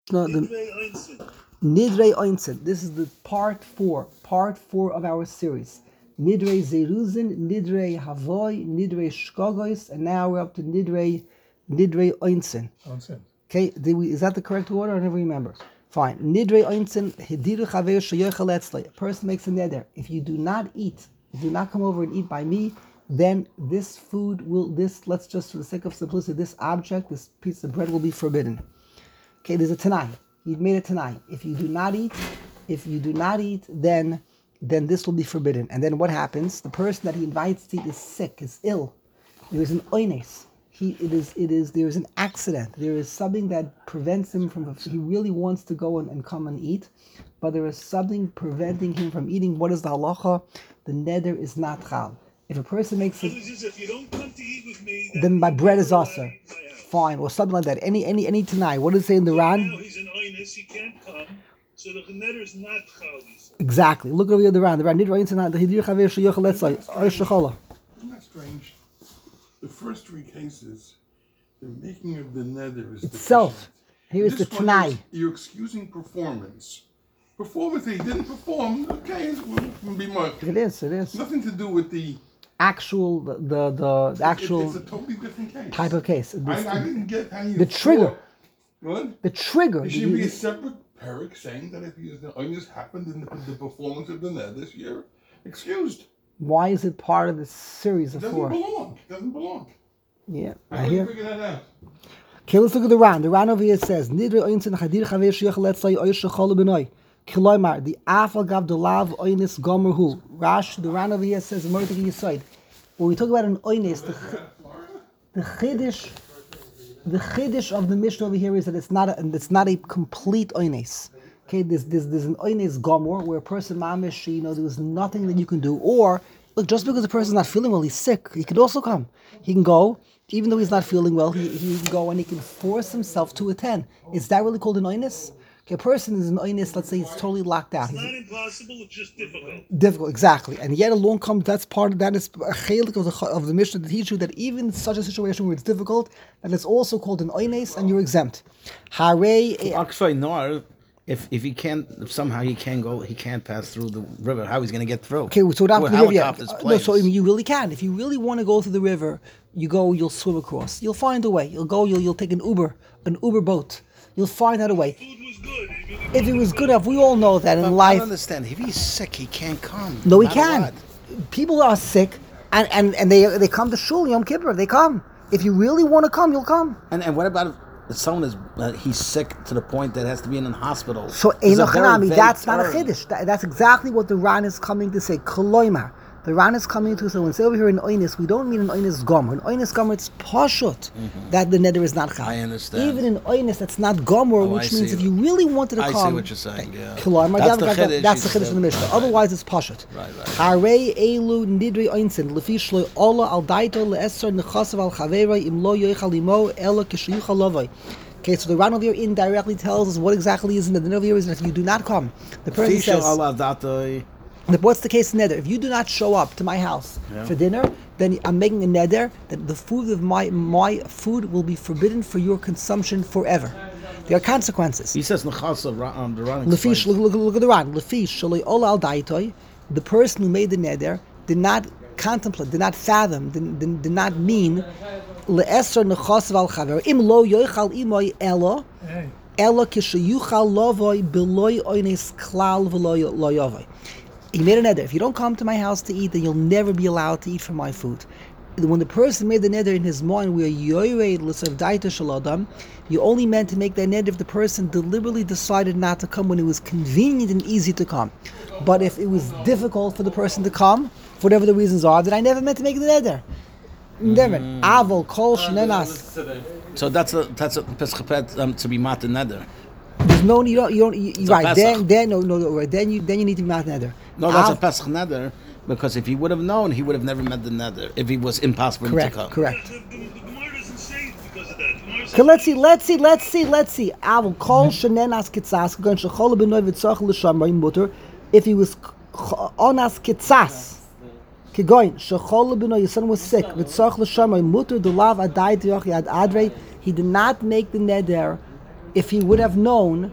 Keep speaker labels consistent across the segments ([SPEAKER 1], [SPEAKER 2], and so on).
[SPEAKER 1] No, Nidrei Einstein. This is the part four of our series. Nidrei Zeruzin, Nidrei Havoi, Nidrei Shkogos, and now we're up to Nidrei Einstein. Okay, is that the correct order? I never remember. Fine. Nidrei Einstein, Hidiru Chaver Sheyochel Etzlei. A person makes a neder. If you do not eat, do not come over and eat by me, then this food let's just for the sake of simplicity, this object, this piece of bread will be forbidden. Okay, there's a Tanai. He made a Tanai. If you do not eat, then this will be forbidden. And then what happens? The person that he invites to eat is sick, is ill. There is an oines. There is an accident. There is something that prevents him from, he really wants to go and come and eat, but there is something preventing him from eating. What is the halacha? The neder is not chal. If a person makes it, if you don't come to eat with me, then my bread is also fine, or something like that. Any tonight. What does it say in the Ran? Now he's an oinus, he can't come, so the neder is not chal. Exactly. Look over here the Ran. The Ran nidra insan the hidir chaver sheyochel letzay or shechola.
[SPEAKER 2] Isn't that strange? The first three cases, the making of the neder is
[SPEAKER 1] itself. Here is the Tanai.
[SPEAKER 2] You're excusing performance. Performance that he didn't perform, okay, it will be much.
[SPEAKER 1] It is.
[SPEAKER 2] Nothing to do with the
[SPEAKER 1] actual, the actual.
[SPEAKER 2] It's a totally different case.
[SPEAKER 1] Type of case.
[SPEAKER 2] I didn't get how you.
[SPEAKER 1] The trigger.
[SPEAKER 2] What?
[SPEAKER 1] The trigger.
[SPEAKER 2] There should be a separate parak saying that if the onus happened in the performance of the neder this year, excused.
[SPEAKER 1] Why is it part of the series of four?
[SPEAKER 2] It doesn't belong.
[SPEAKER 1] Yeah,
[SPEAKER 2] I hear. Figure that out.
[SPEAKER 1] Okay, let's look at the Ran. The Ran over here says, "Nidre oinsen chadir chaver sheyochel letzay oy shechol benoy." Kiloymar, the afal gav the lav oinis gomer hu. Rash, the Ran over here says, "Mordechai Yisoid." When we talk about an oinis, the chiddush of the Mishnah over here is that it's not a complete oines. Okay, there's an oines gomer where a person mamish, there was nothing that you can do. Or look, just because the person's not feeling well, he's sick, he could also come. He can go, even though he's not feeling well. He can go and he can force himself to attend. Is that really called an oines? Okay, a person is an oines, let's say he's totally locked out. It's not impossible, it's just difficult. Difficult, exactly. And yet along comes, that is a chelik of the Mishnah to teach you that even in such a situation where it's difficult, that it's also called an oines and you're exempt.
[SPEAKER 3] If he can't, if somehow he can't go, he can't pass through the river, how he's going to get through?
[SPEAKER 1] Okay, so without the river, no, so you really can. If you really want to go through the river, you'll swim across. You'll find a way. You'll take an Uber boat. You'll find out a way. If it was good enough, we all know that in life.
[SPEAKER 3] I don't understand. If he's sick, he can't come.
[SPEAKER 1] No, he can. What? People are sick, and they come to Shul Yom Kippur. They come. If you really want to come, you'll come.
[SPEAKER 3] And what about if someone is he's sick to the point that has to be in a hospital?
[SPEAKER 1] So Einochanami, that's not a chiddush. That's exactly what the Ran is coming to say. Koloima. The Ran is coming to say, when we say over here in Oines, we don't mean an Oines Gomer. In Oines Gomer, it's Pashut that the neder is not chal.
[SPEAKER 3] I understand.
[SPEAKER 1] Even in Oines, that's not Gomer, which means if you really wanted to come.
[SPEAKER 3] I see what you're saying, yeah.
[SPEAKER 1] That's the chiddush in the Mishnah. Otherwise, it's Pashut.
[SPEAKER 3] Right.
[SPEAKER 1] Harei elu nidrei oinsen, lefi shloi ola al daito le'esar nechasav al chaverei im lo yoichal imo ela kishayuchal lovoi. Okay, so the Ran over here indirectly tells us what exactly is in the neder over here is that if you do not come, the person says... What's the case in neder? If you do not show up to my house for dinner, then I'm making a neder that the food of my food will be forbidden for your consumption forever. There are consequences.
[SPEAKER 3] He says nechasa the Ran.
[SPEAKER 1] Look at the Ran. Lefish shaloi ola al daitoi. The person who made the neder did not contemplate, did not fathom, did not mean le'esar nechasav al chaver im lo yoichal imoy elo kishayuchal lovoi beloy oines klal v'lo yovoi. He made a neder. If you don't come to my house to eat, then you'll never be allowed to eat from my food. When the person made the neder in his mind, we are yoyred l'sav daita shaladam. You only meant to make that neder if the person deliberately decided not to come when it was convenient and easy to come. But if it was difficult for the person to come, for whatever the reasons are, then I never meant to make the neder. Never. Avol kol shnenas.
[SPEAKER 3] So that's a Pesachapet to be mat neder.
[SPEAKER 1] There's no you don't right then then you need to be mat neder.
[SPEAKER 3] No, that's a Pesach neder, because if he would have known, he would have never met the neder. If he was impossible to come.
[SPEAKER 1] Correct.
[SPEAKER 4] The Gemara doesn't say it because of that.
[SPEAKER 1] Okay, let's see. Avol kol shenenas kitzas going shechol benoy v'tzach l'shamray mutter. If he was onas kitzas, kegoin shechol benoy, his son was sick. V'tzach l'shamray mutter the lav adai yoch yad adrei. He did not make the neder if he would have known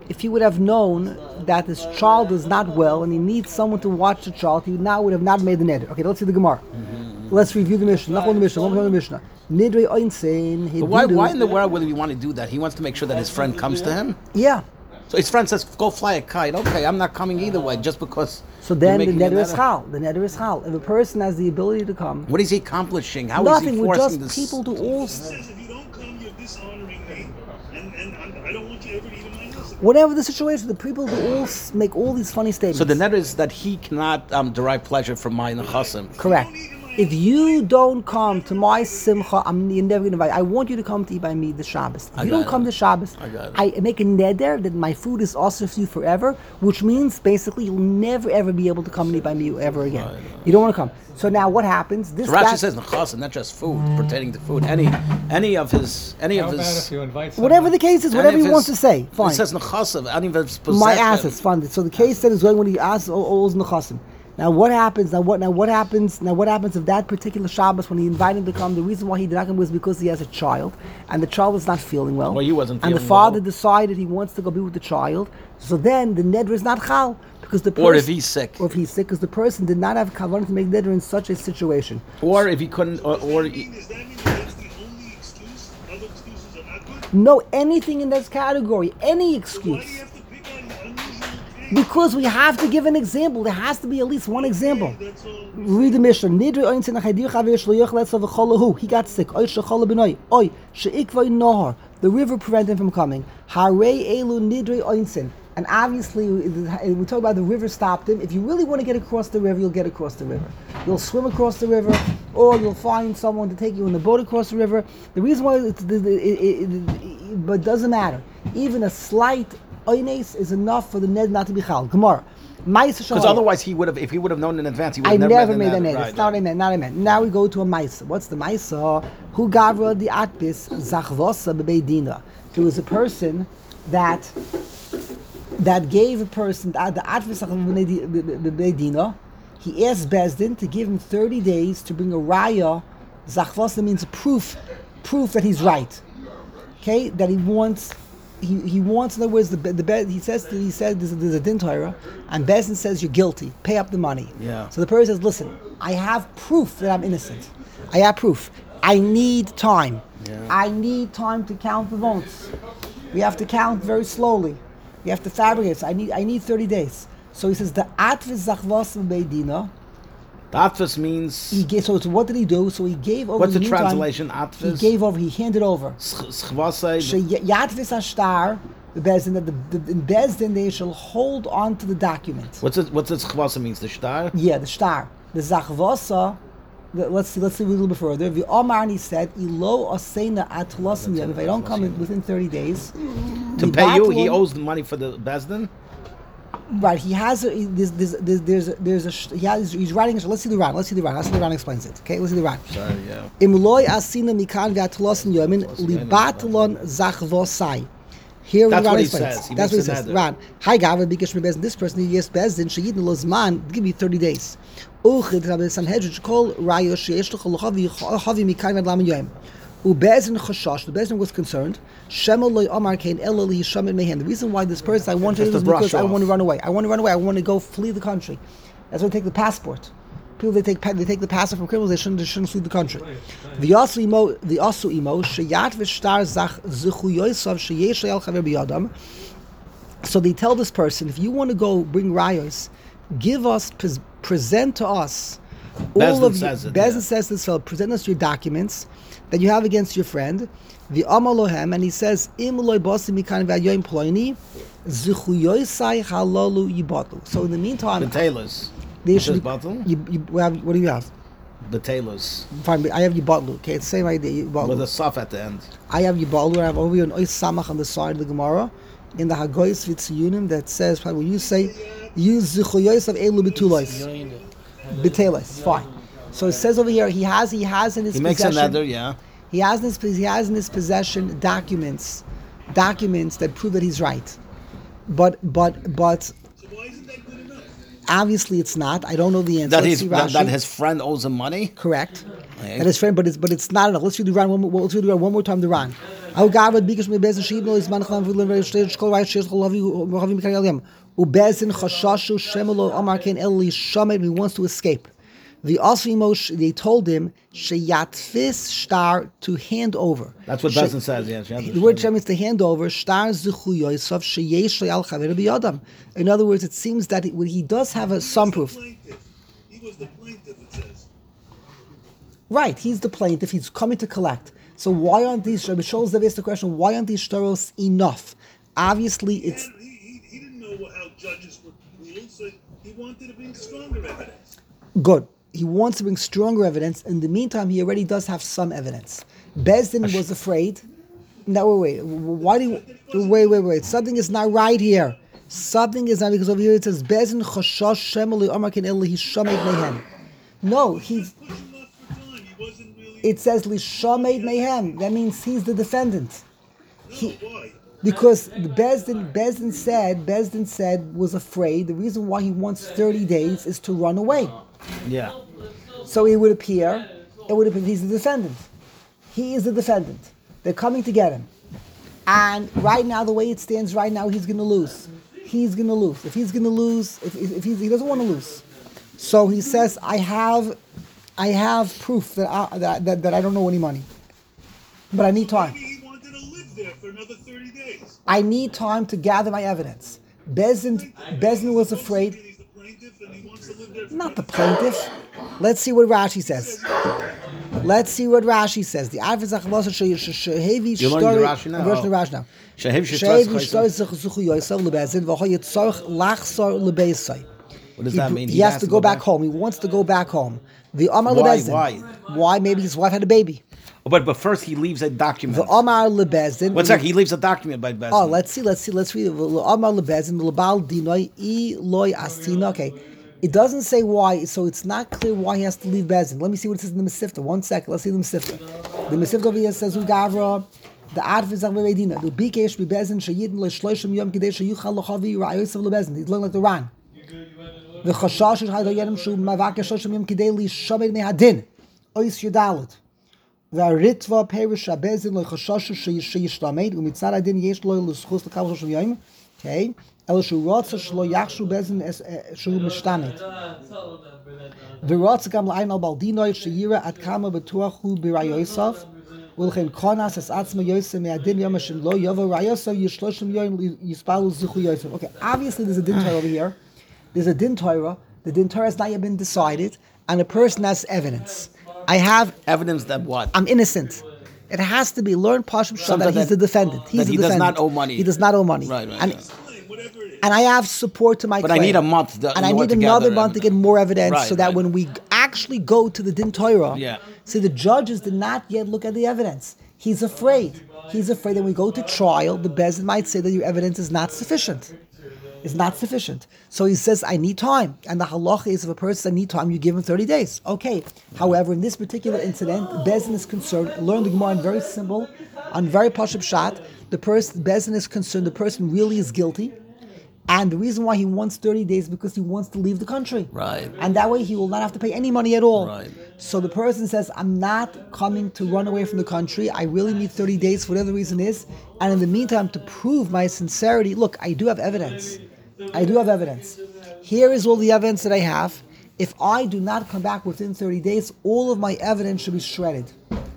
[SPEAKER 1] that his child is not well and he needs someone to watch the child, he would have not made the neder. Okay, let's see the Gemara. Let's review the Mishnah. Nidrei Einstein.
[SPEAKER 3] But why in the world would he want to do that? He wants to make sure that his friend comes to him?
[SPEAKER 1] Yeah.
[SPEAKER 3] So his friend says, go fly a kite. Okay, I'm not coming either way, just because...
[SPEAKER 1] So then the neder is chal. The neder is chal. If a person has the ability to come...
[SPEAKER 3] What is he accomplishing? How
[SPEAKER 1] nothing,
[SPEAKER 3] is he
[SPEAKER 1] we're
[SPEAKER 3] forcing
[SPEAKER 1] just
[SPEAKER 3] this?
[SPEAKER 1] people to all...
[SPEAKER 4] It says if you don't come, you're dishonoring me, and I don't want you ever to eat in my house.
[SPEAKER 1] Whatever the situation, the people do all make all these funny statements.
[SPEAKER 3] So the net is that he cannot derive pleasure from my nechasim.
[SPEAKER 1] Correct. If you don't come to my simcha, you're never going to invite. I want you to come to eat by me the Shabbos. If you don't come to Shabbos, I make a neder that my food is also for you forever, which means basically you'll never ever be able to come and eat by me ever again. You don't want to come. So now what happens?
[SPEAKER 3] So Rashi says nechasim, not just food, pertaining to food. Any of his.
[SPEAKER 5] How about if you invite someone?
[SPEAKER 1] Whatever the case is, whatever he wants to say, fine.
[SPEAKER 3] It says nechasim, any of his possession.
[SPEAKER 1] My assets, fine. So the case that is going when he asks all nechasim. Now what happens? Now what happens if that particular Shabbos when he invited him to come? The reason why he did not come was because he has a child, and the child is not feeling well.
[SPEAKER 3] Well, he wasn't
[SPEAKER 1] and
[SPEAKER 3] feeling
[SPEAKER 1] the father
[SPEAKER 3] well.
[SPEAKER 1] decided he wants to go be with the child. So then the neder is not chal because the person,
[SPEAKER 3] Or if he's sick.
[SPEAKER 1] Or if he's sick, because the person did not have kavanah to make neder in such a situation.
[SPEAKER 3] Or if he couldn't,
[SPEAKER 4] Does that mean that's the only excuse? Other excuses are not good?
[SPEAKER 1] No, anything in this category, any
[SPEAKER 4] Why do you
[SPEAKER 1] excuse.
[SPEAKER 4] have to pick on unusual things?
[SPEAKER 1] Because we have to give an example. There has to be at least one example.
[SPEAKER 4] That's all.
[SPEAKER 1] Read the Mishnah. Nidrei Einstein Achadir Chaver Shlo Yochel Etzav V'Cholahu. He got sick. Oy Shechala B'Noi. Oy Sheikvay Nohar. The river prevented him from coming. Harei Elu Nidrei Einstein. And obviously, we talk about the river stopped him. If you really want to get across the river, you'll get across the river. You'll swim across the river, or you'll find someone to take you in the boat across the river. The reason why, but it doesn't matter. Even a slight oines is enough for the ned not to be chal. Gemara.
[SPEAKER 3] because otherwise he would have, if he would have known in advance, he would have
[SPEAKER 1] never made
[SPEAKER 3] that
[SPEAKER 1] a ned.
[SPEAKER 3] right,
[SPEAKER 1] It's not a ned, not a ned. Now we go to a maisa. What's the maisa? Who gavra the atbis zachvosa bebeidina. There was a person that gave a person the atbis bebeidina. He asked Bezdin to give him 30 days to bring a raya. Zachvosa means proof that he's right. Okay, that he wants. He wants, in other words, he said there's a din Torah, and Bezdin says you're guilty. Pay up the money.
[SPEAKER 3] Yeah.
[SPEAKER 1] So the person says, listen, I have proof that I'm innocent. I have proof. I need time.
[SPEAKER 3] Yeah.
[SPEAKER 1] I need time to count the votes. We have to count very slowly. We have to fabricate. So I need 30 days. So he says the atvis zachvos beidina.
[SPEAKER 3] The atvis means.
[SPEAKER 1] So what did he do? So he gave over.
[SPEAKER 3] What's the
[SPEAKER 1] meantime,
[SPEAKER 3] translation? Atvis.
[SPEAKER 1] He handed over.
[SPEAKER 3] Schvasai.
[SPEAKER 1] Yatvis ashtar, the Bezdin, that in Bezdin they shall hold on to the document.
[SPEAKER 3] What's it schvasa means? The shtar?
[SPEAKER 1] Yeah, the shtar. The zachvasa. Let's see a little bit further. The Omarni said, "Ilo osena atlosim yem." If I don't come within 30 days,
[SPEAKER 3] to pay you, he owes the money for the Bezdin.
[SPEAKER 1] Right, he has he's writing. Let's see the Ran. How the Ran explains it. Okay, let's see the Ran.
[SPEAKER 3] Sorry, yeah.
[SPEAKER 1] Imloy asina mikan v'atlosin yomin libatlon zachvosai. Here
[SPEAKER 3] That's
[SPEAKER 1] Ran
[SPEAKER 3] what he
[SPEAKER 1] explains.
[SPEAKER 3] says.
[SPEAKER 1] That's what he says. Ran. Hi Gavin, because Bezdin. This person he yes Bezdin sheyidin lozman. Give me 30 days. Uchid Rabbi Sanhedrin call Rayo sheyesh l'cholachavi chavi mikan v'adlam yoyim. Ubezin chashash. The Bezdin was concerned. Shemel loy Omar kain elali yishamid mehem. The reason why this person I want to do is because I want to run away. I want to go flee the country. That's why they take the passport. People they take the passport from criminals. They shouldn't flee the country. The asu imo sheyat v'shtar zach zuchu yosav sheyesh le'al chaver biyadam. So they tell this person, if you want to go bring rayos, give us, present to us all of your. Bezdin says this fellow, present us your documents that you have against your friend. The Amalohem, and he says, Im loy bosi mikan v'ayoyim ploini, zuchuyoisai halalu yibotlu. So in the meantime,
[SPEAKER 3] The tailors.
[SPEAKER 1] they should
[SPEAKER 3] what
[SPEAKER 1] what do you have?
[SPEAKER 3] The tailors.
[SPEAKER 1] Fine, but I have yibotlu. Okay, it's the same idea. Yibotlu.
[SPEAKER 3] With a saf at the end.
[SPEAKER 1] I have yibotlu. I have over here an ois samach on the side of the Gemara in the Hagoyis Vitziyunim that says, when you say, use zuchuyois of elu betulois. Betelos, fine. So it says over here, he has in his possession.
[SPEAKER 3] He makes another, yeah.
[SPEAKER 1] He has in his possession documents that prove that he's right. But
[SPEAKER 4] So why isn't that good enough?
[SPEAKER 1] obviously it's not. I don't know the answer.
[SPEAKER 3] That his friend owes him money.
[SPEAKER 1] Correct.
[SPEAKER 3] Okay.
[SPEAKER 1] That his friend, but it's not enough. Let's do the Ran one more time. The Ran. Au Gavod Bikish me Bezin Shibno is Mancham Vudlin Very Stage School Right Shir Mohavim Mikayeliam. Ubezin Chashashu Shemelo Omar Ken Eli Shamed, he wants to escape. The Osimosh, they told him, Sheyatfis Star, to hand over.
[SPEAKER 3] That's what Bezin says, yes.
[SPEAKER 1] The word Shem is to hand over. Star Zuchu Yosef Sheyesh Al Chaver Biyadam. In other words, it seems that he does have some proof.
[SPEAKER 4] He was the plaintiff, it says.
[SPEAKER 1] Right, he's the plaintiff. He's coming to collect. So why aren't these? Rabbi Shaul Zev asked the question: why aren't these shtaros enough? Obviously, it's.
[SPEAKER 4] He didn't know how judges would rule, so he wanted to bring stronger evidence.
[SPEAKER 1] Good. He wants to bring stronger evidence. In the meantime, he already does have some evidence. Bezdin was afraid. No, wait. Why do you... Wait. Something is not right here. Something is not, because over here it says, Bezdin choshash shemeli omar ken eli hishamed mehem. No, he's... It says lishamed mehem. That means he's the defendant.
[SPEAKER 4] Why?
[SPEAKER 1] Because the Bezdin said was afraid. The reason why he wants 30 days is to run away.
[SPEAKER 3] Yeah.
[SPEAKER 1] So it would appear he's the defendant. He is the defendant. They're coming to get him. And right now, the way it stands right now, he's going to lose. He's going to lose. If he's going to lose, if he doesn't want to lose. So he says, I have proof that I don't owe any money. But I need time.
[SPEAKER 4] Maybe he wanted to live there for another 30 days.
[SPEAKER 1] I need time to gather my evidence. Bezdin was afraid.
[SPEAKER 4] He's the plaintiff and he wants to live there for
[SPEAKER 1] Not the plaintiff. Let's see what Rashi says. The Advizach Losa Shehevi
[SPEAKER 3] You're learning the Rashi now?
[SPEAKER 1] I'm learning the Rashi now.
[SPEAKER 3] Shehevi What does that mean?
[SPEAKER 1] He has to go back home. He wants to go back home. The Omar Lebezdin. Why? Maybe his wife had a baby.
[SPEAKER 3] But first he leaves a document.
[SPEAKER 1] The Omar Lebezdin.
[SPEAKER 3] One second, he leaves a document by Bezdin.
[SPEAKER 1] Oh, let's see. Let's read it. The Omar Lebezdin, Lebal Dinoi, Loy Astina. Okay. It doesn't say why, so it's not clear why he has to leave Bezdin. Let me see what it says in the Mesifta. 1 second. Let's see the Mesifta. The Mesifta over here says, Ugavra, the Advizach Bevedina, the Bikesh Bezdin, Shayidin, Leshloshim Yom Kadesh, Yuchal Lochavi, Rayosav Lebezdin. He's looking like the Ran. The Chashash is Haydo Yedem Shu, Mavak Shoshim Yom Kadeli, Shabed Mehadin, Ois Yudalit. The Ritva Perish Abezin, Lo Chashash, Shayishtamed, Umitzar Adin Yesh Lo Luschus, the Kal Shoshim Yom. Okay. El Shurotza Shlo Yachshu Bezin Shu Mishtanet. Virotza Gam La'ayin Al Baldinoy Shayira At Kama Betuachu Birayosav. Wilchen Konas Es Atzma Yosef Me'adin Yom Hashem Lo Yovo Rayosav Yishloshim Yom Yispalu Zuchu Yosef. Okay, obviously there's a din Torah over here. There's a din Torah. The din Torah has not yet been decided, and a person has evidence. I have
[SPEAKER 3] evidence that what?
[SPEAKER 1] I'm innocent. It has to be learned Pashim Shah that he's the defendant. He's
[SPEAKER 3] that he
[SPEAKER 1] the defendant.
[SPEAKER 3] does not owe money.
[SPEAKER 1] He does not owe money.
[SPEAKER 3] Right.
[SPEAKER 1] And I have support to my
[SPEAKER 3] but
[SPEAKER 1] claim.
[SPEAKER 3] I need a month.
[SPEAKER 1] And I need another month to get more evidence so that when we actually go to the Din Torah, see, the judges did not yet look at the evidence. He's afraid. He's afraid that when we go to trial, the Bezdin might say that your evidence is not sufficient. It's not sufficient. So he says, I need time. And the halacha is if a person needs time, you give him 30 days. Okay. However, in this particular incident, Bezdin is concerned. Learn the Gemara on very simple, on very pashut pshat. The person, Bezdin is concerned, the person really is guilty. And the reason why he wants 30 days is because he wants to leave the country.
[SPEAKER 3] Right.
[SPEAKER 1] And that way he will not have to pay any money at all.
[SPEAKER 3] Right.
[SPEAKER 1] So the person says, I'm not coming to run away from the country. I really need 30 days for whatever the reason is. And in the meantime, to prove my sincerity, look, I do have evidence. Here is all the evidence that I have. If I do not come back within 30 days, all of my evidence should be shredded.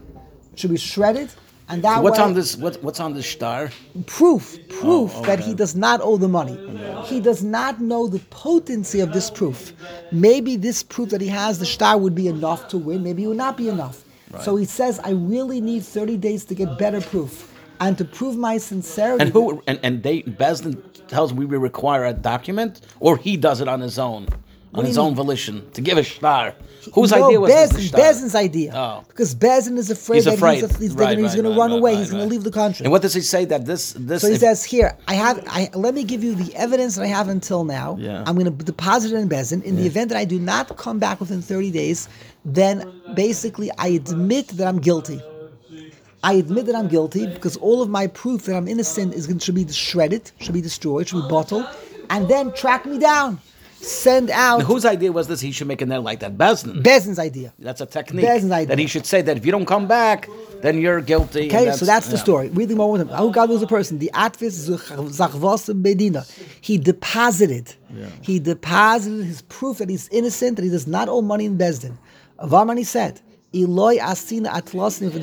[SPEAKER 1] And that
[SPEAKER 3] what's
[SPEAKER 1] way,
[SPEAKER 3] on this? What's on this star?
[SPEAKER 1] Proof that he does not owe the money. He does not know the potency of this proof. Maybe this proof that he has, the star, would be enough to win. Maybe it would not be enough. Right. So he says, I really need 30 days to get better proof and to prove my sincerity.
[SPEAKER 3] And who? And Bezdin tells we require a document, or he does it on his own. On his own volition, to give a star. Whose idea was this?
[SPEAKER 1] Bezdin's idea.
[SPEAKER 3] Oh.
[SPEAKER 1] Because Bezdin is afraid
[SPEAKER 3] he's
[SPEAKER 1] that he's going to run away. He's going to leave the country.
[SPEAKER 3] And what does he say that this?
[SPEAKER 1] So he says here, let me give you the evidence that I have until now.
[SPEAKER 3] Yeah.
[SPEAKER 1] I'm going to deposit it in Bezdin. In the event that I do not come back within 30 days, then basically I admit that I'm guilty. Because all of my proof that I'm innocent should be shredded, should be destroyed, should be bottled, and then track me down. Send out.
[SPEAKER 3] Now, whose idea was this? He should make a net like that. Bezdin's
[SPEAKER 1] idea.
[SPEAKER 3] That's a technique.
[SPEAKER 1] Bezdin's idea.
[SPEAKER 3] That he should say that if you don't come back, then you're guilty. and
[SPEAKER 1] Okay, so that's the
[SPEAKER 3] yeah.
[SPEAKER 1] story. Reading more with him. How God was a person. The Atvis Zachvos Bedina. He deposited his proof that he's innocent, that he does not owe money in Bezdin. Varmani said, Eloi Asina Atlosin, if I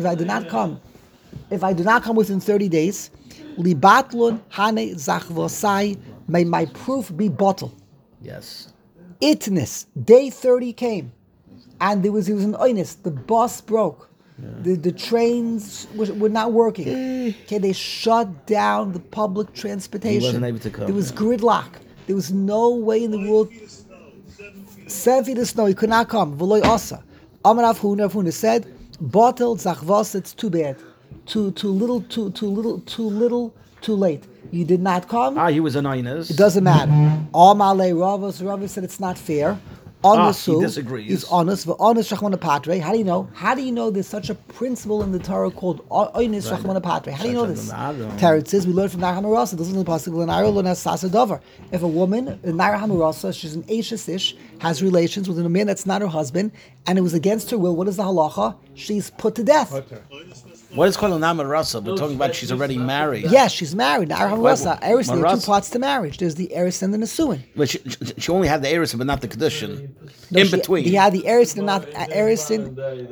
[SPEAKER 1] do not come within 30 days, Libatlun Hane Zachvosai, may my proof be bottled.
[SPEAKER 3] Yes.
[SPEAKER 1] Itness, day 30 came, and he was an oinus. The bus broke. The trains were not working. Okay, they shut down the public transportation.
[SPEAKER 3] He wasn't able to come.
[SPEAKER 1] There was gridlock. There was no way in the world. 7 feet of snow. He could not come. V'loy osa. Amar Rav Huna said, "Bottled zachvos. It's too bad. Too little. Too late. You did not come.
[SPEAKER 3] He was an Inez.
[SPEAKER 1] It doesn't matter." Amale Rava. So Rava said it's not fair.
[SPEAKER 3] He disagrees.
[SPEAKER 1] He's honest. Honest Rachmana Patre. How do you know? How do you know there's such a principle in the Torah called honest Rachmana Patre? How do you know this? Torah says we learn from Naira Hamarasa. This is the possible. Naira lo Sasa Dover. If a woman, Naira Hamarasa, she's an Eishes Ish, has relations with a man that's not her husband, and it was against her will, what is the halacha? She's put to death.
[SPEAKER 3] What is called a Namarasa? We're talking about she's already married.
[SPEAKER 1] Yes, she's married. Naira Hamarasa. Eris, there are two
[SPEAKER 3] Marasa.
[SPEAKER 1] parts to marriage. There's the Eris and the Nesuin.
[SPEAKER 3] But she only had the Eris, but not the Kedushin.
[SPEAKER 1] No,
[SPEAKER 3] In between.
[SPEAKER 1] He had the Erison and not Erison,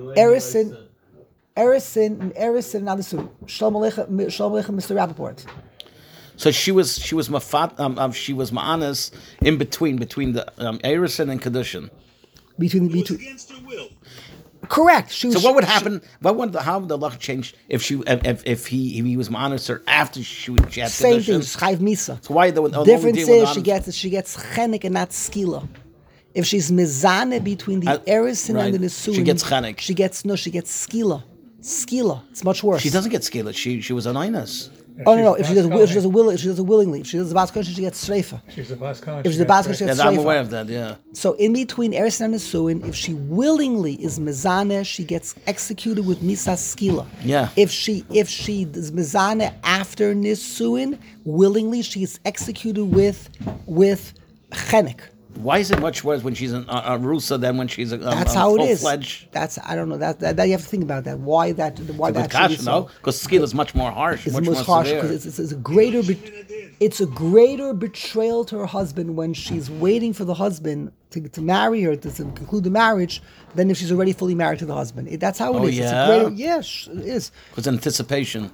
[SPEAKER 1] not the Sun. Shalom Aleichem, Mr. Rappaport.
[SPEAKER 3] So she was ma'anas in between the Erison and Kedushin.
[SPEAKER 1] Between
[SPEAKER 4] Against her will.
[SPEAKER 1] correct. She was,
[SPEAKER 3] So what would happen? How would the law change if he was ma'anas her after she had
[SPEAKER 1] Same thing.
[SPEAKER 3] Kedushin?
[SPEAKER 1] Chayv Misa.
[SPEAKER 3] So why the
[SPEAKER 1] Difference
[SPEAKER 3] only deal
[SPEAKER 1] is
[SPEAKER 3] with
[SPEAKER 1] she gets chenek and not skila. If she's mizane between the Erison
[SPEAKER 3] right.
[SPEAKER 1] and the Nesuin,
[SPEAKER 3] She gets chenek.
[SPEAKER 1] She gets skila. Skila. It's much worse.
[SPEAKER 3] She doesn't get skillet. She was an Inez.
[SPEAKER 1] Oh no! If she does it willingly, if she does the bas kosher, she gets streifa.
[SPEAKER 5] She's a bas kosher.
[SPEAKER 1] If she's a bas kosher, she
[SPEAKER 3] Yeah,
[SPEAKER 1] gets
[SPEAKER 3] I'm
[SPEAKER 1] streifa.
[SPEAKER 3] aware of that. Yeah.
[SPEAKER 1] So in between Erison and Nesuin, if she willingly is mezaneh, she gets executed with misas skila.
[SPEAKER 3] Yeah.
[SPEAKER 1] If she is mezaneh after Nesuin, willingly she is executed with chenek.
[SPEAKER 3] Why is it much worse when she's a rusa than when she's a
[SPEAKER 1] That's how it is.
[SPEAKER 3] full-fledged?
[SPEAKER 1] I don't know. That you have to think about that. Why that should be
[SPEAKER 3] Kasha,
[SPEAKER 1] so.
[SPEAKER 3] no? Because skill is much more harsh.
[SPEAKER 1] It's
[SPEAKER 3] much
[SPEAKER 1] the most
[SPEAKER 3] more
[SPEAKER 1] harsh
[SPEAKER 3] severe.
[SPEAKER 1] because it's a greater it's a greater betrayal to her husband when she's waiting for the husband to marry her to conclude the marriage than if she's already fully married to the husband. That's how it is.
[SPEAKER 3] Yeah?
[SPEAKER 1] It's a greater, yes, it is.
[SPEAKER 3] Because anticipation.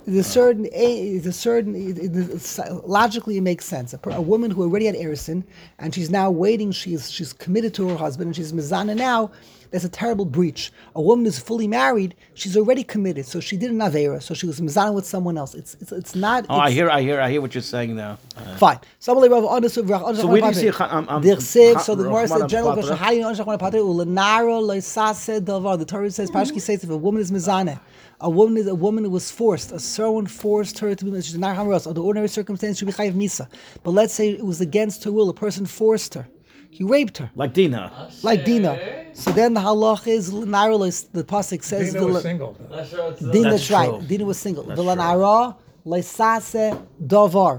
[SPEAKER 1] Logically it makes sense. A woman who already had Erison and she's now waiting, she's committed to her husband and she's mizana now. That's a terrible breach. A woman who's fully married, she's already committed, so she did an avera, so she was mizana with someone else. It's not.
[SPEAKER 3] Oh, I hear what you're saying now.
[SPEAKER 1] Fine. So where do
[SPEAKER 3] you see
[SPEAKER 1] so the Gemara says general question: how do you know Shachman Pater? Ulenara loisase davar. The Torah says, Pashki says, if a woman is mizane, a woman who was forced. Someone forced her to be. She's not hamras. Under ordinary circumstances, she would be chayiv misa. But let's say it was against her will. A person forced her. He raped her.
[SPEAKER 3] Like Dina.
[SPEAKER 1] Like Dina. So then the halach is the pasuk says
[SPEAKER 5] Dina was single.
[SPEAKER 1] Dina,
[SPEAKER 3] That's
[SPEAKER 1] that's right.
[SPEAKER 3] true.
[SPEAKER 1] Dina was single.
[SPEAKER 3] That's
[SPEAKER 1] V'lanara leisase davar.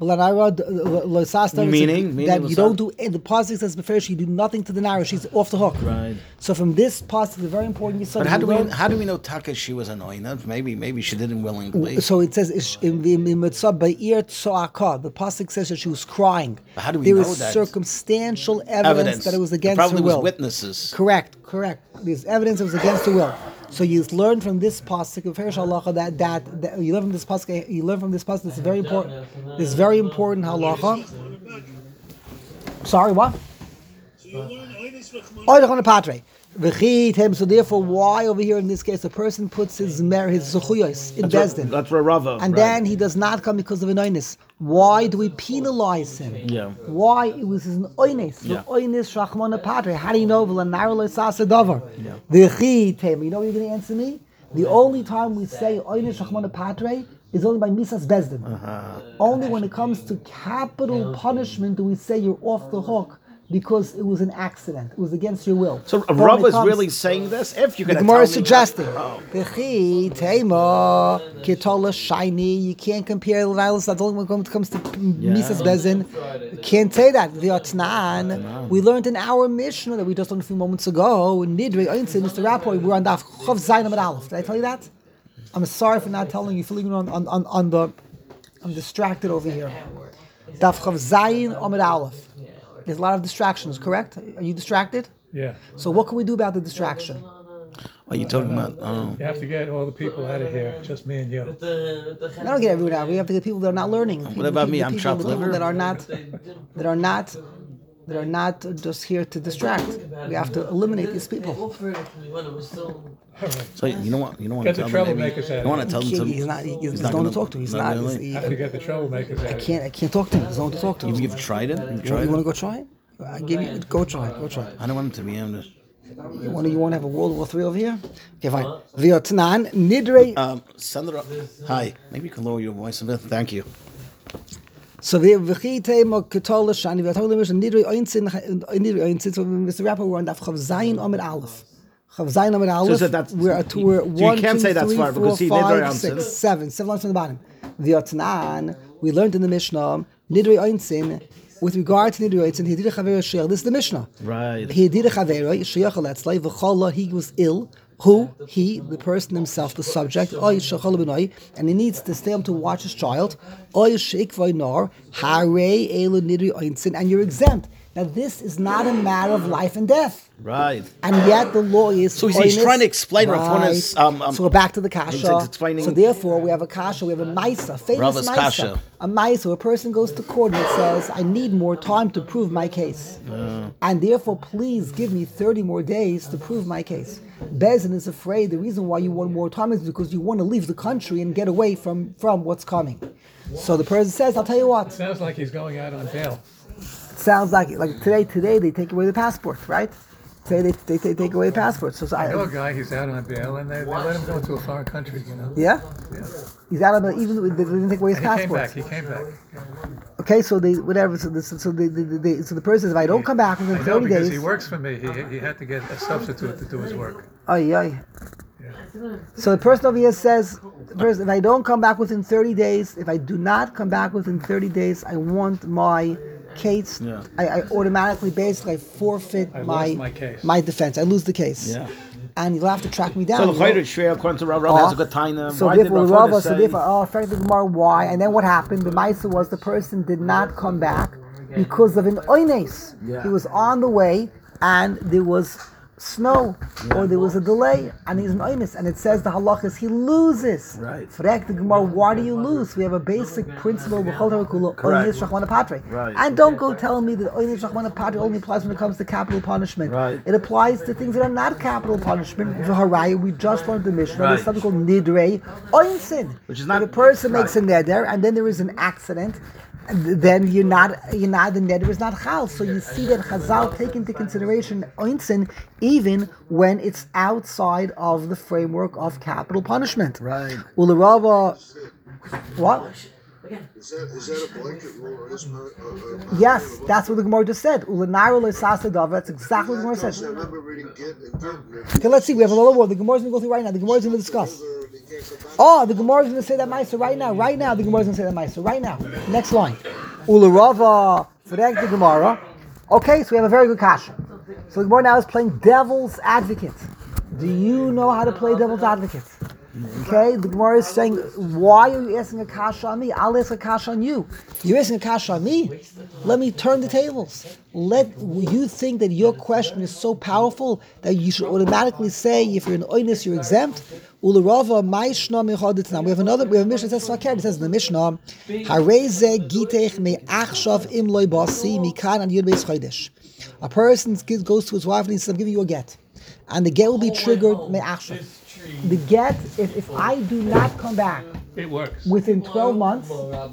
[SPEAKER 3] Meaning
[SPEAKER 1] that
[SPEAKER 3] was
[SPEAKER 1] you don't do. The pasuk says before you do nothing to the nara. She's off the hook.
[SPEAKER 3] Right.
[SPEAKER 1] So from this pasuk, the very important.
[SPEAKER 3] But how do we know Taka she was anointed? Maybe she didn't willingly.
[SPEAKER 1] So it says in Mitzvah Ba'ir Tzoaka. The pasuk says that she was crying.
[SPEAKER 3] But how do we
[SPEAKER 1] there
[SPEAKER 3] know
[SPEAKER 1] is
[SPEAKER 3] that?
[SPEAKER 1] circumstantial evidence that it was against her
[SPEAKER 3] Probably
[SPEAKER 1] will.
[SPEAKER 3] was witnesses.
[SPEAKER 1] Correct. There's evidence that was against her will. So you learn from this pasuk of Ferish halacha that you learn from this pasuk. You learn from this pasuk. This is very important. This is very important halacha. Sorry, what?
[SPEAKER 4] So you learn Oinus Rachmana.
[SPEAKER 1] Oh, the patre. So therefore, why over here in this case, a person puts his zechuyos in Bezdin,
[SPEAKER 3] That's where Rava.
[SPEAKER 1] and then he does not come because of an oinus. Why do we penalize him?
[SPEAKER 3] Yeah.
[SPEAKER 1] Why it was an oinus?
[SPEAKER 3] Yeah.
[SPEAKER 1] The oinus Rachmana Patre. How do you know? You know what you're going to answer me? The only time we say oinus Rachmana Patre is only by misas Bezdin. Only when it comes to capital punishment do we say you're off the hook. Because it was an accident. It was against your will.
[SPEAKER 3] So
[SPEAKER 1] But
[SPEAKER 3] Rava
[SPEAKER 1] when it
[SPEAKER 3] is
[SPEAKER 1] comes-
[SPEAKER 3] really saying this? If you
[SPEAKER 1] The
[SPEAKER 3] can
[SPEAKER 1] Gemara is suggesting. V'chi teima kitola shiny. You can't compare the violence. That's only when it comes to Misas Bezin. You can't say that. V'yotnan. We learned in our Mishnah that we just learned a few moments ago. Nidre Einstein, Mr. Rapport. We were on Daf Chav Zayin Amud Aleph. Did I tell you that? I'm sorry for not telling you. Feeling on the. I'm distracted over here. Daf Chav Zayin Amud Aleph. There's a lot of distractions, correct? Are you distracted?
[SPEAKER 5] Yeah.
[SPEAKER 1] So what can we do about the distraction?
[SPEAKER 3] What are you talking about?
[SPEAKER 5] You have to get all the people out of here, just me and you.
[SPEAKER 1] I don't get everyone out. We have to get people that are not learning.
[SPEAKER 3] What about me? I'm chopped liver.
[SPEAKER 1] That are not just here to distract. We have to eliminate these people.
[SPEAKER 3] So you know what? You don't want
[SPEAKER 5] Get
[SPEAKER 3] to
[SPEAKER 5] the
[SPEAKER 3] tell them. Maybe,
[SPEAKER 5] troublemakers out.
[SPEAKER 3] you don't want to tell them.
[SPEAKER 1] He's not. He's
[SPEAKER 3] not
[SPEAKER 1] no one
[SPEAKER 3] gonna-
[SPEAKER 1] to talk to. He's
[SPEAKER 3] not
[SPEAKER 1] not.
[SPEAKER 3] really.
[SPEAKER 1] he-
[SPEAKER 5] Have to get the troublemakers out.
[SPEAKER 1] I can't talk to him. There's no one to talk to.
[SPEAKER 3] You've tried it. You've
[SPEAKER 1] You
[SPEAKER 3] tried
[SPEAKER 1] want to
[SPEAKER 3] it.
[SPEAKER 1] go try it? I give you. Go try it. Go try it.
[SPEAKER 3] I don't want him to be honest.
[SPEAKER 1] You want to have a World War III over here? Okay, fine. V'yotnan nidrei.
[SPEAKER 3] Send it up. Hi. Maybe you can lower your voice a bit. Thank you.
[SPEAKER 1] So v'chitei mo ketol shani v'yotnan nidrei ointzin. So Mr. Rapper, we're on Daf Chav Zayin Amud Aleph. Chav Zayin Amud Aleph.
[SPEAKER 3] So that's-
[SPEAKER 1] we're
[SPEAKER 3] so you
[SPEAKER 1] 1,
[SPEAKER 3] can't
[SPEAKER 1] 2,
[SPEAKER 3] say that's
[SPEAKER 1] 3,
[SPEAKER 3] far,
[SPEAKER 1] 4,
[SPEAKER 3] because he
[SPEAKER 1] 5,
[SPEAKER 3] nidrei
[SPEAKER 1] 6,
[SPEAKER 3] ointzin.
[SPEAKER 1] 7. 7 lines from the bottom. V'yotnan. We learned in the Mishnah nidrei ointzin. With regard to nidrei ointzin, he did a chaver sheyach. This is the Mishnah.
[SPEAKER 3] Right.
[SPEAKER 1] He did a chaver sheyach letzlei v'chola. He was ill. Who? He, the person himself, the subject. Oy shechol b'noi, and he needs to stay home to watch his child. Oy sheik v'nor harei elu nidrei ointzin, and you're exempt. Now this is not a matter of life and death.
[SPEAKER 3] Right.
[SPEAKER 1] And yet the law is.
[SPEAKER 3] So he's
[SPEAKER 1] oinus.
[SPEAKER 3] trying to explain Rav
[SPEAKER 1] Right.
[SPEAKER 3] Huna's,
[SPEAKER 1] So we're back to the kasha.
[SPEAKER 3] he's explaining-
[SPEAKER 1] So therefore, we have a kasha. We have a maisa, famous
[SPEAKER 3] Rava's
[SPEAKER 1] maisa.
[SPEAKER 3] kasha.
[SPEAKER 1] A maisa. A person goes to court and it says, "I need more time to prove my case, and therefore, please give me 30 more days to prove my case." Bezin is afraid. The reason why you want more time is because you want to leave the country and get away from what's coming. So the person says, "I'll tell you what."
[SPEAKER 5] Sounds like he's going out on bail.
[SPEAKER 1] Sounds like today they take away the passport, right? Today they take away the passport. So
[SPEAKER 5] I know a guy, he's out on bail, and they let him go to a foreign country, you know.
[SPEAKER 1] yeah, he's out of even they didn't take away his
[SPEAKER 5] He came
[SPEAKER 1] passport.
[SPEAKER 5] back, he came back.
[SPEAKER 1] Okay, so they whatever. So the person says, if I don't come back within
[SPEAKER 5] I know
[SPEAKER 1] 30
[SPEAKER 5] because
[SPEAKER 1] days,
[SPEAKER 5] he works for me. He had to get a substitute to do his work.
[SPEAKER 1] Ay. So the person over here says, if I don't come back within 30 days, if I do not come back within 30 days, I want my case.
[SPEAKER 3] Yeah.
[SPEAKER 1] I automatically, basically, forfeit
[SPEAKER 5] I lost my case.
[SPEAKER 1] my defense. I lose the case.
[SPEAKER 3] Yeah.
[SPEAKER 1] And you'll have to track me down.
[SPEAKER 3] So the
[SPEAKER 1] you know?
[SPEAKER 3] Chayr is shver according to Rav has a good time.
[SPEAKER 1] So
[SPEAKER 3] Why did
[SPEAKER 1] therefore,
[SPEAKER 3] Rav Huna
[SPEAKER 1] Rava,
[SPEAKER 3] say?
[SPEAKER 1] affected the Gemara, why? And then what happened? The Maisa was the person did not come back because of an oines.
[SPEAKER 3] Yeah.
[SPEAKER 1] He was on the way and there was snow or there was a delay and he's an oines. And it says the halach is he loses.
[SPEAKER 3] Right.
[SPEAKER 1] Frek the Gemara, why do you lose? We have a basic principle,
[SPEAKER 3] Correct.
[SPEAKER 1] oines shachmana patre.
[SPEAKER 3] Right.
[SPEAKER 1] And don't go telling me that oines shachmana patre only applies when it comes to capital punishment.
[SPEAKER 3] Right.
[SPEAKER 1] It applies to things that are not capital punishment. V'haraya, we just learned the Mishnah. There's
[SPEAKER 3] Right.
[SPEAKER 1] something called nidrei oinsin,
[SPEAKER 3] Which is not-
[SPEAKER 1] if a person
[SPEAKER 3] right.
[SPEAKER 1] makes a neder and then there is an accident, then the neder is not chal. So you see that Chazal take into consideration oinsin even when it's outside of the framework of capital punishment.
[SPEAKER 3] Right.
[SPEAKER 1] Ularava, what?
[SPEAKER 6] Is that a blanket rule or is
[SPEAKER 1] Yes, that's what the Gemara just said. Ulanara le'sasadava. That's exactly what the Gemara
[SPEAKER 6] I
[SPEAKER 1] said.
[SPEAKER 6] remember reading get and get.
[SPEAKER 1] Okay, let's see. We have another word. The Gemara is going to go through right now. The Gemara is going to discuss. Oh, the Gemara is going to say that Meiser right now. Right now, the Gemara is going to say that Meiser right now. Next line. Ularava Frek the Gemara. Okay, so we have a very good kasha. So the Gemara now is playing devil's advocate. Do you know how to play devil's advocate? Okay, the Gemara is saying, why are you asking a kasha on me? I'll ask a kasha on you. You're asking a kasha on me? Let me turn the tables. You think that your question is so powerful that you should automatically say, if you're an oinus, you're exempt? Ularava Maishna Mechaditzna. We have a Mishnah that says Fakir. It says in the Mishnah, Hareze Gitech Me Achshav Im Loi Basi Mikan and Yud Beis Chodesh. A person goes to his wife and he says, I'm giving you a get. And the get will be triggered Me Achshav. The get, if I do not come back
[SPEAKER 5] It works.
[SPEAKER 1] within 12 months,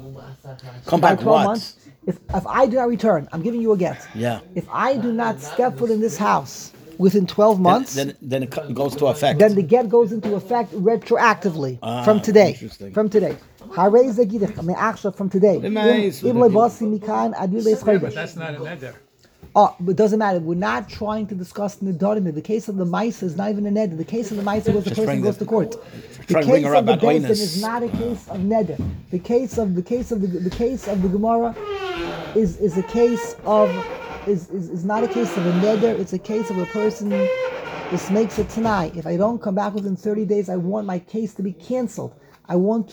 [SPEAKER 3] Come
[SPEAKER 1] by
[SPEAKER 3] back
[SPEAKER 1] 12
[SPEAKER 3] what?
[SPEAKER 1] months, if I do not return, I'm giving you a get.
[SPEAKER 3] Yeah.
[SPEAKER 1] If I do not step foot in this house within 12 months,
[SPEAKER 3] Then it goes to effect.
[SPEAKER 1] then the get goes into effect retroactively from today.
[SPEAKER 3] interesting.
[SPEAKER 1] From today. Harei zegidech, me'achshav, from today.
[SPEAKER 3] Nice.
[SPEAKER 1] Im lebasi mikan ad yud beis
[SPEAKER 5] But
[SPEAKER 1] chodesh.
[SPEAKER 5] that's not a neder.
[SPEAKER 1] Oh, but it doesn't matter. We're not trying to discuss Nedarim. The case of the Maisa is not even a Neder. The case of the Maisa was the person
[SPEAKER 3] bring
[SPEAKER 1] goes
[SPEAKER 3] the-
[SPEAKER 1] to court. The
[SPEAKER 3] trying to bring
[SPEAKER 1] case
[SPEAKER 3] her
[SPEAKER 1] of the
[SPEAKER 3] up about
[SPEAKER 1] Beis Din
[SPEAKER 3] Oinus.
[SPEAKER 1] is not a case of Neder. The case of the Gemara is a case of is not a case of a Neder. It's a case of a person This makes it tonight. If I don't come back within 30 days, I want my case to be canceled. I want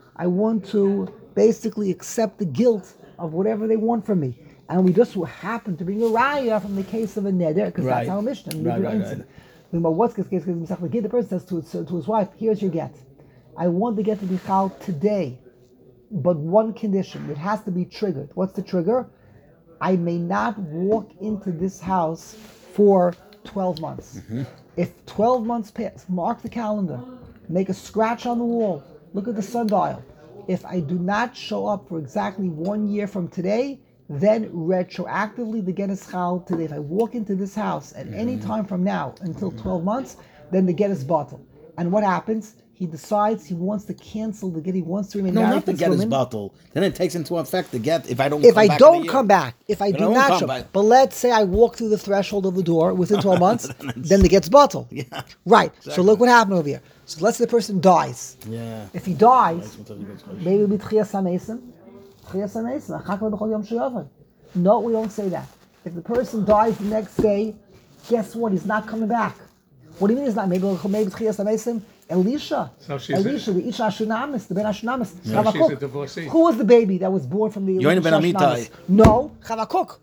[SPEAKER 1] to basically accept the guilt of whatever they want from me. And we just happen to bring a raya from the case of a neder, because that's our Mishnah. Right. But what's the case? Because the person says to his wife, here's your get. I want the get to be chal today, but one condition, it has to be triggered. What's the trigger? I may not walk into this house for 12 months. If 12 months pass, mark the calendar, make a scratch on the wall, look at the sundial. If I do not show up for exactly 1 year from today, then retroactively the get is chal today. If I walk into this house at any time from now until 12 months, then the get is bottled. And what happens? He decides he wants to cancel the get. He wants to remain married
[SPEAKER 3] not
[SPEAKER 1] to
[SPEAKER 3] the
[SPEAKER 1] this
[SPEAKER 3] get
[SPEAKER 1] woman.
[SPEAKER 3] is bottled. Then it takes into effect the get if I don't.
[SPEAKER 1] If
[SPEAKER 3] come
[SPEAKER 1] I
[SPEAKER 3] back
[SPEAKER 1] don't
[SPEAKER 3] in a
[SPEAKER 1] come
[SPEAKER 3] year.
[SPEAKER 1] back, if I
[SPEAKER 3] But
[SPEAKER 1] do
[SPEAKER 3] I won't
[SPEAKER 1] not
[SPEAKER 3] come
[SPEAKER 1] show,
[SPEAKER 3] back.
[SPEAKER 1] but let's say I walk through the threshold of the door within 12 months, then the get's bottled.
[SPEAKER 3] Yeah.
[SPEAKER 1] Right. So look what happened over here. So let's say the person dies.
[SPEAKER 3] Yeah.
[SPEAKER 1] If he dies, maybe it'll be tchias hamesim. Tchias hamesim. Achakva b'chol yom she'yavad. No, we don't say that. If the person dies the next day, guess what? He's not coming back. What do you mean he's not? Maybe tchias hamesim. Elisha,
[SPEAKER 5] So she's
[SPEAKER 1] the Isha Shunamis, the Ben Shunamis.
[SPEAKER 5] No, she's a divorcee.
[SPEAKER 1] Who was the baby that was born from the
[SPEAKER 3] Yoina ben
[SPEAKER 1] Isha
[SPEAKER 3] Amitai.
[SPEAKER 1] Shunamis? No, Chavakuk.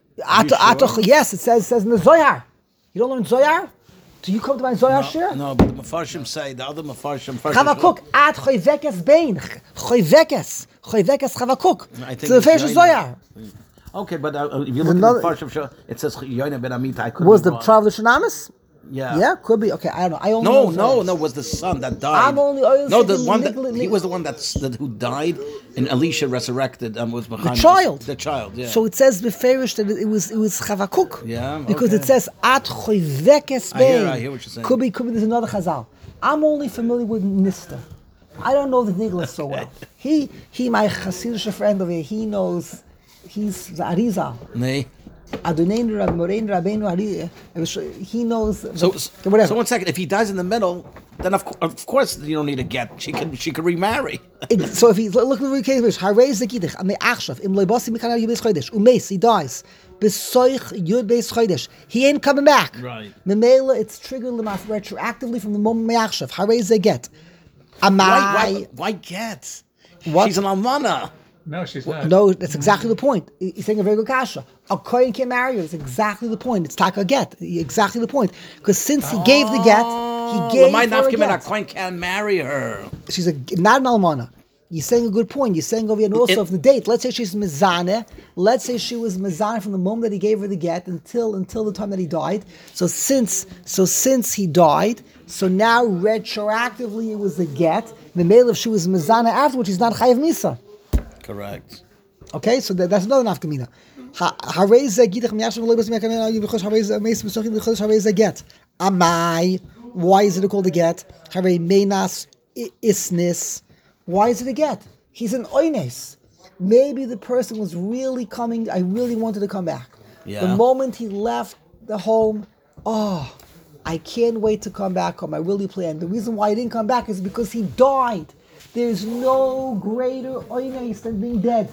[SPEAKER 1] Yes, it says in the Zohar. You don't learn Zohar? Do you come to my Zohar shir?
[SPEAKER 3] No, but the Mefarshim say, the other Mefarshim.
[SPEAKER 1] Chavakuk, at Choivekes Bein. Choivekes Chavakuk.
[SPEAKER 3] I think
[SPEAKER 1] It's the
[SPEAKER 3] it's
[SPEAKER 1] first
[SPEAKER 3] Yoina.
[SPEAKER 1] Zohar.
[SPEAKER 3] Okay, but if you look
[SPEAKER 1] Another-
[SPEAKER 3] at the Mefarshim, it says Yoina ben Amitai.
[SPEAKER 1] Was the child of the Shunamis?
[SPEAKER 3] Yeah.
[SPEAKER 1] Yeah, could be. Okay, I don't know. I only know
[SPEAKER 3] No,
[SPEAKER 1] Zohars.
[SPEAKER 3] was the son that died.
[SPEAKER 1] I'm only
[SPEAKER 3] no, the
[SPEAKER 1] thinking
[SPEAKER 3] one that
[SPEAKER 1] legally-
[SPEAKER 3] he was the one that who died, and Elisha resurrected and was behind
[SPEAKER 1] The child.
[SPEAKER 3] The child, yeah.
[SPEAKER 1] So it says beferish that it was Chavakuk.
[SPEAKER 3] Yeah,
[SPEAKER 1] Because
[SPEAKER 3] okay.
[SPEAKER 1] it says at choivekes
[SPEAKER 3] I hear
[SPEAKER 1] bein.
[SPEAKER 3] what you're saying.
[SPEAKER 1] Could be. There's another Chazal. I'm only familiar with Nista. I don't know the Nigla so well. He, my Hasidic friend over here. He knows. He's the Arizal.
[SPEAKER 3] Nee.
[SPEAKER 1] Adonein Morein Rabbeinu Ari. He knows.
[SPEAKER 3] So
[SPEAKER 1] whatever.
[SPEAKER 3] So 1 second. If he dies in the middle, then of course you don't need a get. She could remarry.
[SPEAKER 1] So if he look at the case, Harei Zekidich, Ame Achshav, Im Leibasi Mikana Yud Beis Chodesh, Umeis, he dies. Besoich Yud Beis Chodesh, he ain't coming back.
[SPEAKER 3] Right.
[SPEAKER 1] Memela, it's triggered lemas retroactively from the moment Me'achshav. Harei Zeget. Amai.
[SPEAKER 3] Why get?
[SPEAKER 1] What?
[SPEAKER 3] She's an almana.
[SPEAKER 5] No, she's not.
[SPEAKER 1] No, that's exactly the point. He's saying a very good kasha. A kohen can't marry her. That's exactly the point. It's taka get. Exactly the point. Because since he gave the get, he gave her a get.
[SPEAKER 3] Coin can't marry her.
[SPEAKER 1] She's not an almana. You're saying a good point. You're saying over here, and also of the date. Let's say she's mezaneh. Let's say she was mezaneh from the moment that he gave her the get until the time that he died. So since he died, so now retroactively it was a get. The male, if she was mezaneh afterwards, she's not chayiv misa.
[SPEAKER 3] Correct.
[SPEAKER 1] Okay, so that's another nafkamina. Amai. Why is it called a get? Harei menas isnis. Why is it a get? He's an oines. Maybe the person was really coming. I really wanted to come back.
[SPEAKER 3] Yeah.
[SPEAKER 1] The moment he left the home, I can't wait to come back home. I really planned. The reason why he didn't come back is because he died. There's no greater oines than being dead.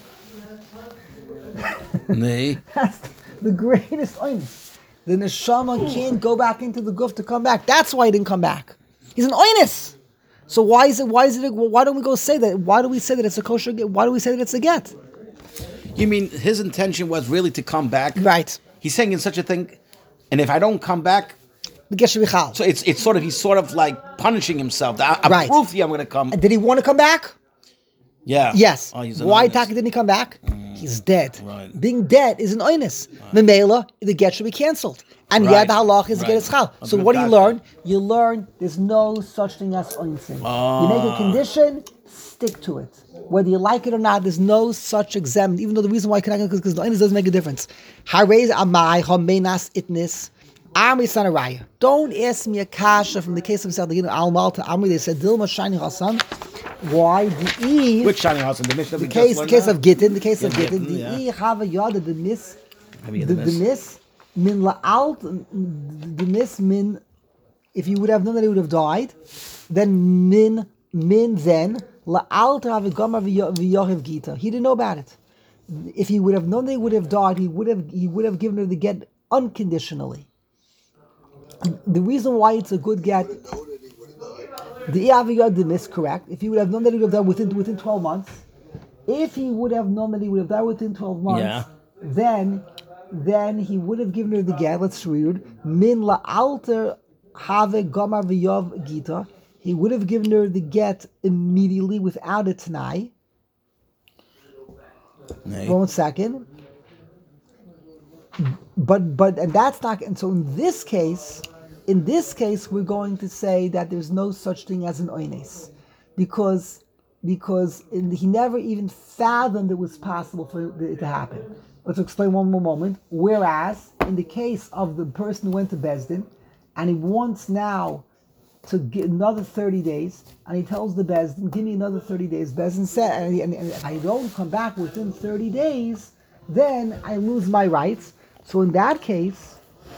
[SPEAKER 3] Nee.
[SPEAKER 1] That's the greatest oines. The neshama can't go back into the guf to come back. That's why he didn't come back. He's an oines. So why don't we go say that? Why do we say that it's a kosher get? Why do we say that it's a get?
[SPEAKER 3] You mean his intention was really to come back?
[SPEAKER 1] Right.
[SPEAKER 3] He's saying in such a thing, and if I don't come back,
[SPEAKER 1] The gesher bichal.
[SPEAKER 3] so he's sort of like punishing himself. I
[SPEAKER 1] Right.
[SPEAKER 3] proved to you I'm going to come.
[SPEAKER 1] Did he want to come back?
[SPEAKER 3] Yeah.
[SPEAKER 1] Yes.
[SPEAKER 3] Oh, he's an
[SPEAKER 1] Why
[SPEAKER 3] honest.
[SPEAKER 1] Taka didn't he come back? He's dead.
[SPEAKER 3] Right.
[SPEAKER 1] Being dead is an oinus. Memela, the get should be cancelled. And
[SPEAKER 3] Right.
[SPEAKER 1] yet the halach is
[SPEAKER 3] Right.
[SPEAKER 1] get schal.
[SPEAKER 3] A
[SPEAKER 1] So
[SPEAKER 3] good
[SPEAKER 1] what do you
[SPEAKER 3] gotcha.
[SPEAKER 1] learn? You learn there's no such thing as oinsin. You make a condition, stick to it. Whether you like it or not, there's no such exempt. Even though the reason why I cannot, because the oinus doesn't make a difference. Harez amai hamenas itnis. Amri sanaraya. Don't ask me a kasha from the case of Sadegin al Malta Amri. They said Dilma Shani Hassan. Why the E?
[SPEAKER 3] Which Shani Hassan? The Mishnah we
[SPEAKER 1] The
[SPEAKER 3] just
[SPEAKER 1] case
[SPEAKER 3] learned
[SPEAKER 1] of Gittin, the case of Gittin,
[SPEAKER 3] Gittin,
[SPEAKER 1] the E have a yada the nis,
[SPEAKER 3] Have you
[SPEAKER 1] the
[SPEAKER 3] the miss?
[SPEAKER 1] nis min la'alt, the nis min. If you would have known that he would have died, then min then la'alt have a gamar v'yohev gita. He didn't know about it. If he would have known that he would have died, he would have given her the get unconditionally. The reason why it's a good get,
[SPEAKER 6] Know that he would have died.
[SPEAKER 1] the Iaviyadim is correct. If he would have known that he would have died within 12 months, if he would have known that he would have died within 12 months,
[SPEAKER 3] Yeah.
[SPEAKER 1] then he would have given her the get. Let's read. Min la'alter have gomar v'yov gita. He would have given her the get immediately without a t'nai.
[SPEAKER 3] Nay.
[SPEAKER 1] 1 second. But and that's not, and so in this case we're going to say that there's no such thing as an oines, because he never even fathomed it was possible for it to happen. Let's explain one more moment. Whereas in the case of the person who went to Bezdin and he wants now to get another 30 days, and he tells the Bezdin, give me another 30 days. Bezdin said, and if I don't come back within 30 days, then I lose my rights. So in that case,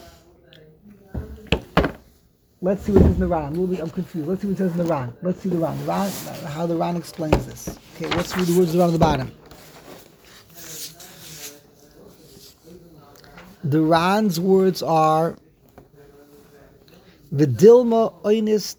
[SPEAKER 1] let's see what it says in the Ran. I'm confused. Let's see what it says in the Ran. Let's see the Ran. How the Ran explains this. Okay, let's read the words around the bottom. The Ran's words are V'dilma oinis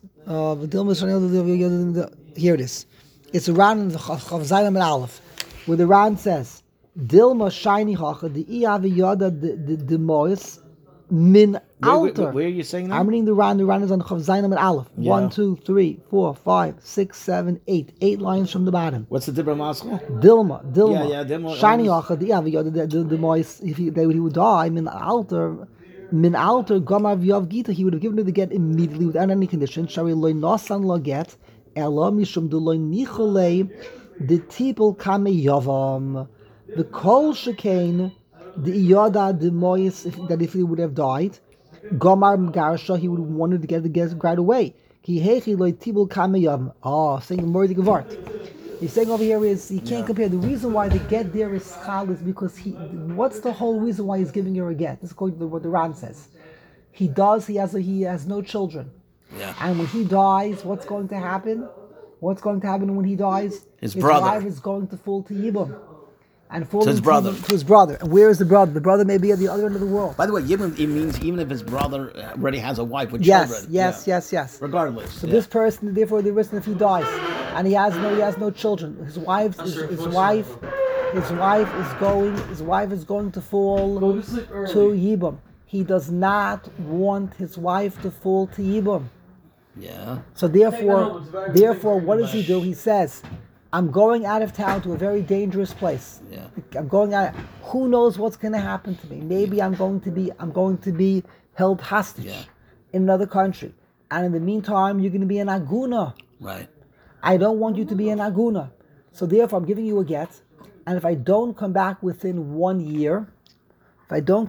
[SPEAKER 1] here it is. It's a Ran in the Chav Zayin and Aleph, where the Ran says Dilma shiny hacha the iavi yada the mois min alter.
[SPEAKER 3] Where are you saying that?
[SPEAKER 1] I'm reading the Ran. The Ran is on Chav Zayin and Aleph.
[SPEAKER 3] Yeah.
[SPEAKER 1] 1, 2, 3, 4, 5, 6, 7, 8. 8 lines from the bottom.
[SPEAKER 3] What's the Dibra Maskell?
[SPEAKER 1] Dilma.
[SPEAKER 3] Yeah, Dilma.
[SPEAKER 1] Shiny hacha the iavi yada the mois. If he would die min alter gomar v'yav gita, he would have given her the get immediately without any condition. Shari loy nosan lo get ela mishum de loy nicholei the tipul kame yavam. The kol shekain, the iyada, the mois, that if he would have died, gomar mgarsha, he would have wanted to get the get right away. Ki hechi loy tibul kameyam. Saying more the gevart. He's saying over here is he can't compare. The reason why the get there is chal is because what's the whole reason why he's giving her a get? This is according to what the Ran says. He has no children.
[SPEAKER 3] Yeah.
[SPEAKER 1] And when he dies, what's going to happen? What's going to happen when he dies?
[SPEAKER 3] His brother.
[SPEAKER 1] wife is going to fall to Yibam. And fall
[SPEAKER 3] To his brother.
[SPEAKER 1] To his brother. And where is the brother? The brother may be at the other end of the world.
[SPEAKER 3] By the way, Yibam, it means even if his brother already has a wife with
[SPEAKER 1] Yes,
[SPEAKER 3] children.
[SPEAKER 1] yes.
[SPEAKER 3] Regardless.
[SPEAKER 1] So this person, therefore, the risk if he dies, and he has no children. His wife is going to fall to Yibam. He does not want his wife to fall to Yibam.
[SPEAKER 3] Yeah.
[SPEAKER 1] So therefore, what does he do? He says, I'm going out of town to a very dangerous place.
[SPEAKER 3] Yeah.
[SPEAKER 1] I'm going out. Who knows what's going to happen to me? Maybe I'm going to be held hostage in another country. And in the meantime, you're going to be an aguna.
[SPEAKER 3] Right.
[SPEAKER 1] I don't want you to be an aguna. So therefore, I'm giving you a get. And if I don't come back within 1 year, within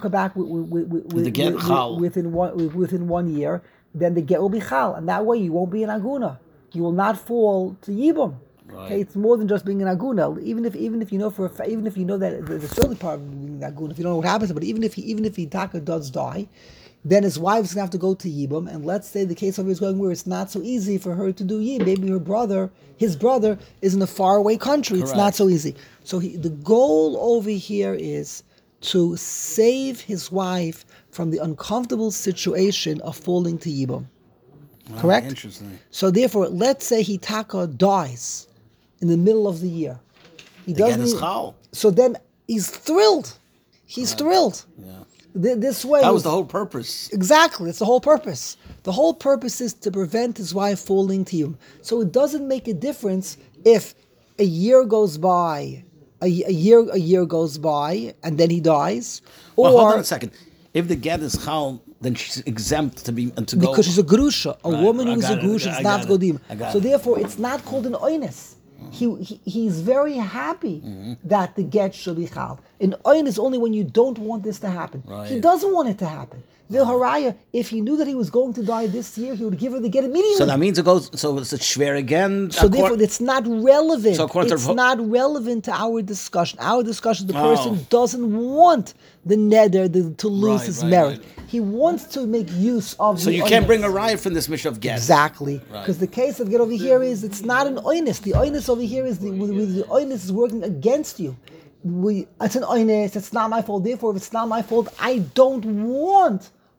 [SPEAKER 1] 1 year, then the get will be chal, and that way you won't be an aguna. You will not fall to yibum.
[SPEAKER 3] Right.
[SPEAKER 1] Okay, it's more than just being an aguna. Even if you know that the early part of being an aguna, if you don't know what happens, but even if he taka does die, then his wife's gonna have to go to yibum. And let's say the case over is going where it's not so easy for her to do yibum. Maybe his brother is in a faraway country.
[SPEAKER 3] Correct.
[SPEAKER 1] It's not so easy. So the goal over here is to save his wife from the uncomfortable situation of falling to Yibam.
[SPEAKER 3] Wow,
[SPEAKER 1] Correct?
[SPEAKER 3] Interesting.
[SPEAKER 1] So therefore, let's say Hitaka dies in the middle of the year. He
[SPEAKER 3] Again,
[SPEAKER 1] doesn't.
[SPEAKER 3] it's chal.
[SPEAKER 1] So then he's thrilled. He's thrilled.
[SPEAKER 3] Yeah.
[SPEAKER 1] This way.
[SPEAKER 3] That was the whole purpose.
[SPEAKER 1] Exactly. It's the whole purpose. The whole purpose is to prevent his wife falling to him. So it doesn't make a difference if a year goes by. A year goes by and then he dies, or
[SPEAKER 3] Well, hold on a second. If the get is chal, then she's exempt to go.
[SPEAKER 1] Because she's a grusha. A
[SPEAKER 3] Right,
[SPEAKER 1] woman
[SPEAKER 3] I
[SPEAKER 1] who is a
[SPEAKER 3] got it,
[SPEAKER 1] grusha
[SPEAKER 3] I
[SPEAKER 1] is
[SPEAKER 3] got
[SPEAKER 1] not
[SPEAKER 3] it,
[SPEAKER 1] godim.
[SPEAKER 3] I got
[SPEAKER 1] So
[SPEAKER 3] it.
[SPEAKER 1] therefore, it's not called an oines. He's very happy that the get should be chal. An oin is only when you don't want this to happen.
[SPEAKER 3] Right.
[SPEAKER 1] He doesn't want it to happen. The haraya, if he knew that he was going to die this year, he would give her the get immediately.
[SPEAKER 3] So that means it goes. So it's schwer again.
[SPEAKER 1] So therefore, it's not relevant.
[SPEAKER 3] So according to
[SPEAKER 1] It's not relevant to our discussion. Our discussion, the person doesn't want the neder to lose
[SPEAKER 3] Right,
[SPEAKER 1] his
[SPEAKER 3] right,
[SPEAKER 1] merit.
[SPEAKER 3] right.
[SPEAKER 1] He wants to make use of.
[SPEAKER 3] So
[SPEAKER 1] the
[SPEAKER 3] you can't
[SPEAKER 1] oinus.
[SPEAKER 3] bring a riot from this mish of get.
[SPEAKER 1] Exactly,
[SPEAKER 3] Right.
[SPEAKER 1] because the case of get over here is it's not an oinus. The oinus over here is the oinus is working against you. It's an oinus. It's not my fault. Therefore, if it's not my fault, I don't want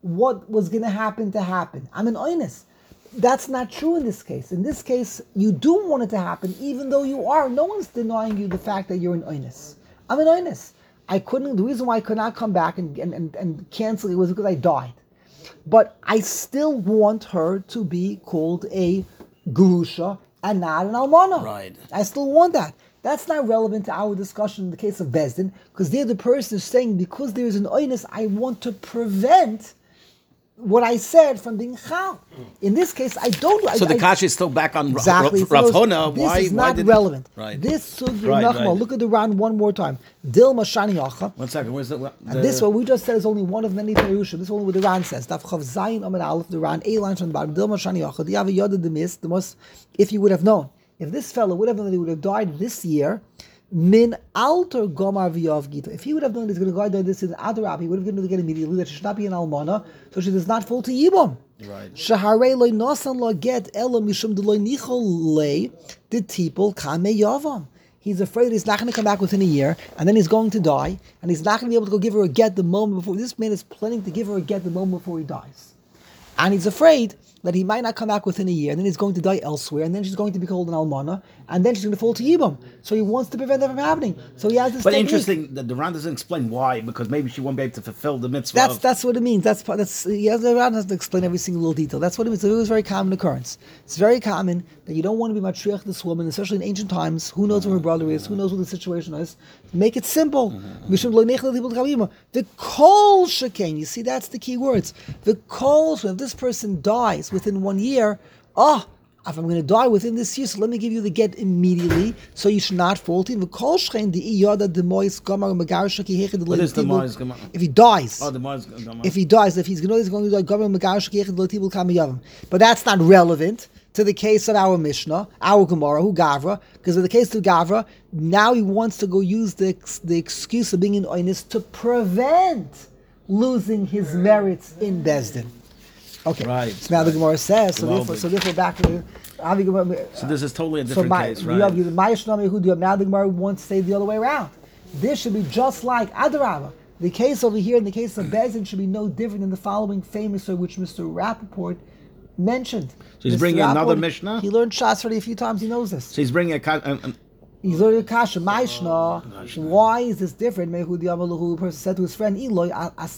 [SPEAKER 1] what was going to happen. I'm an oinus. That's not true in this case. In this case, you do want it to happen, even though you are. No one's denying you the fact that you're an oinus. I'm an oinus. The reason why I could not come back and cancel it was because I died. But I still want her to be called a Gurusha and not an Almana.
[SPEAKER 3] Right.
[SPEAKER 1] I still want that. That's not relevant to our discussion in the case of Bezdin, because there the person is saying, because there is an oinus, I want to prevent what I said from being chal. In this case, I don't.
[SPEAKER 3] So the kasha is still back on
[SPEAKER 1] exactly.
[SPEAKER 3] Rav Huna.
[SPEAKER 1] This is not relevant.
[SPEAKER 3] Right.
[SPEAKER 1] This sugya
[SPEAKER 3] Right.
[SPEAKER 1] Look at the Ran one more time. Dilma Shani Yacha.
[SPEAKER 3] 1 second. Where's the
[SPEAKER 1] And this what we just said is only one of many Perushim. This is only what the Ran says. Daf Chav Zayin Amid Aleph. The Ran A line from the bottom. Dilma Shani Yacha. The Yav Yoda Demis. The most. If you would have known, if this fellow would have known that he would have died this year. Min alter gomar v'yav gita. If he would have known he's going to die this in Adarab, he would have given the get immediately that she should not be an almana, so she does not fall to yibam.
[SPEAKER 3] Right.
[SPEAKER 1] Shaharei loy nasan lo get ela mishum deloy nichol lei the tipul kame yavam. He's afraid he's not going to come back within a year, and then he's going to die, and he's not going to be able to go give her a get the moment before. This man is planning to give her a get the moment before he dies, and he's afraid that he might not come back within a year, and then he's going to die elsewhere, and then she's going to be called an almana, and then she's going to fall to yibam. So he wants to prevent that from happening. So he has this.
[SPEAKER 3] But
[SPEAKER 1] technique.
[SPEAKER 3] interesting that the Ran doesn't explain why, because maybe she won't be able to fulfill the mitzvah.
[SPEAKER 1] That's what it means. The Ran has to explain every single little detail. That's what it means. So it was a very common occurrence. It's very common that you don't want to be matriach this woman, especially in ancient times. Who knows who her brother is? Who knows what the situation is? Make it simple. The kol shekain. You see, that's the key words. The kol. So if this person dies within 1 year, if I'm going to die within this year, so let me give you the get immediately, so you should not fault him.
[SPEAKER 3] What is the Mois Gemara?
[SPEAKER 1] If he dies.
[SPEAKER 3] Oh, the Mois Gemara.
[SPEAKER 1] If he dies, if he's going to die, but that's not relevant to the case of our Mishnah, our Gemara, who Gavra, because in the case of Gavra, now he wants to go use the excuse of being in Oinus to prevent losing his merits in Bezdin. Okay,
[SPEAKER 3] right.
[SPEAKER 1] So now the Gemara says, so therefore back to
[SPEAKER 3] so this is totally a different case, right?
[SPEAKER 1] Now the Gemara wants to say the other way around. This should be just like Adarabah. The case over here in the case of Bezdin should be no different than the following famous story which Mr. Rappaport mentioned.
[SPEAKER 3] So he's bringing another Mishnah?
[SPEAKER 1] He learned Shas already a few times, he knows this.
[SPEAKER 3] So he's bringing
[SPEAKER 1] He's learning a kasha. Maishna. Why is this different? The person said to his friend, Eloy,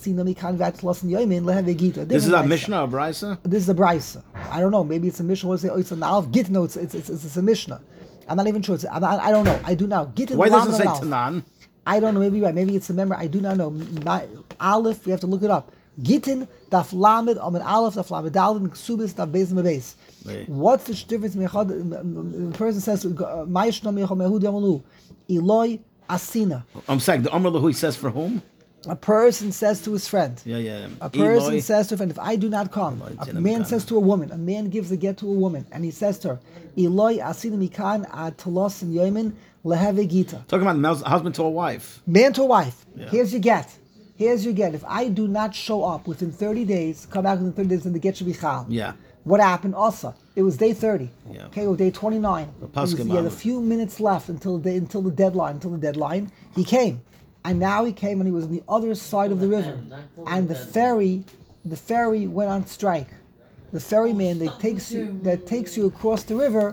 [SPEAKER 3] this is a Mishnah or Brisa?
[SPEAKER 1] This is a Brisa. I don't know. Maybe it's a Mishnah. Or it's an Alf. Git, no, it's a Mishnah. I'm not even sure. I don't know. I do now. Git.
[SPEAKER 3] Why doesn't it say Tanan?
[SPEAKER 1] I don't know. Maybe right. Maybe it's a member. I do not know. Aleph. We have to look it up. Gitin daf lamed amid aleph daf lamed dalin ksubis daf beis mebeis. What's the difference? The person says, "Ma'ishna mechol mehud yamalu Eloi asina."
[SPEAKER 3] I'm saying the Amr he says for whom?
[SPEAKER 1] A person says to his friend.
[SPEAKER 3] Yeah.
[SPEAKER 1] A person says to a friend, "If I do not come," a man says to a woman. A man gives a get to a woman, and he says to her, "Eloi asina mikan ad telos in yomin leheve gita."
[SPEAKER 3] Talking about husband to a wife.
[SPEAKER 1] Man to a wife.
[SPEAKER 3] Yeah.
[SPEAKER 1] Here's your get. If I do not show up within 30 days, come back within 30 days, then the get should be chal.
[SPEAKER 3] Yeah.
[SPEAKER 1] What happened also? It was day 30.
[SPEAKER 3] Yeah.
[SPEAKER 1] Okay, or day 29. He had a few minutes left until the deadline. He came. And now he came and he was on the other side of the river. And the ferry went on strike. The ferryman that takes you across the river,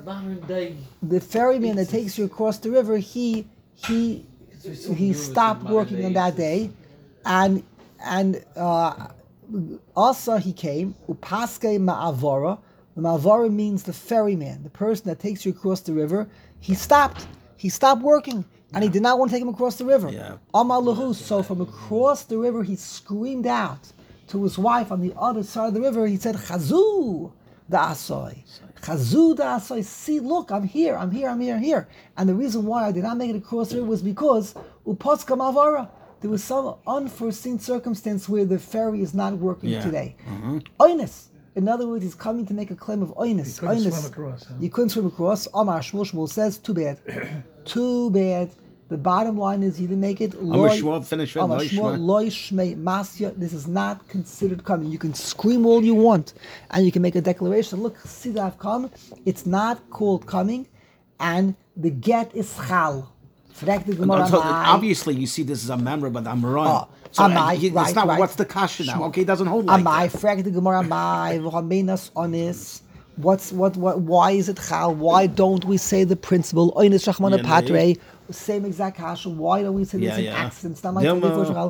[SPEAKER 1] he stopped working on that day. And also he came, upaske ma'avara. The ma'avara means the ferryman, the person that takes you across the river. He stopped working, and he did not want to take him across the river.
[SPEAKER 3] Yeah.
[SPEAKER 1] Amar lahu. So from across the river, he screamed out to his wife on the other side of the river. He said, "Chazu da'asoi, chazu da'asoi. See, look, I'm here. And the reason why I did not make it across the river was because upaska ma'avara. There was some unforeseen circumstance where the ferry is not working today. Oinus. In other words, he's coming to make a claim of oinus.
[SPEAKER 5] You couldn't swim across. Huh?
[SPEAKER 1] You couldn't swim across. Amar Shmuel says, too bad. Too bad. The bottom line is he didn't make it.
[SPEAKER 3] Amar Shmuel, finish it.
[SPEAKER 1] Amar Shmuel, loy shmei masya. This is not considered coming. You can scream all you want, and you can make a declaration. Look, see that I've come. It's not called coming, and the get is chal. Frag the Gemara,
[SPEAKER 3] So,
[SPEAKER 1] Amai.
[SPEAKER 3] obviously, you see this is a member, but I'm wrong.
[SPEAKER 1] Oh,
[SPEAKER 3] So
[SPEAKER 1] Amai,
[SPEAKER 3] it's
[SPEAKER 1] right,
[SPEAKER 3] not.
[SPEAKER 1] right.
[SPEAKER 3] What's the kasha now? Okay, it doesn't hold like
[SPEAKER 1] Amai,
[SPEAKER 3] that.
[SPEAKER 1] frag the Gemara, Amai, v'chamenas onis. Why is it chal? Why don't we say the principle? Oinis Rachmana Patre, same exact kasha. Why don't we say this in accidents? Not like
[SPEAKER 3] Dilma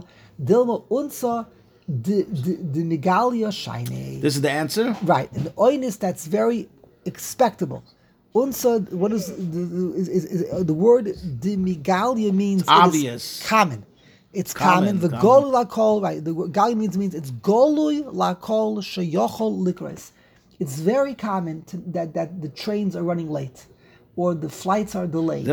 [SPEAKER 1] unsa the migalia shine.
[SPEAKER 3] This is the answer?
[SPEAKER 1] Right, and the oinis that's very expectable. Unsa, what is the word demigalia means?
[SPEAKER 3] It's obvious.
[SPEAKER 1] It is common. It's
[SPEAKER 3] Common,
[SPEAKER 1] common. The
[SPEAKER 3] common.
[SPEAKER 1] golui lakol, right? The word galia means it's golui lakol sheyochol likres. It's very common that the trains are running late, or the flights are delayed.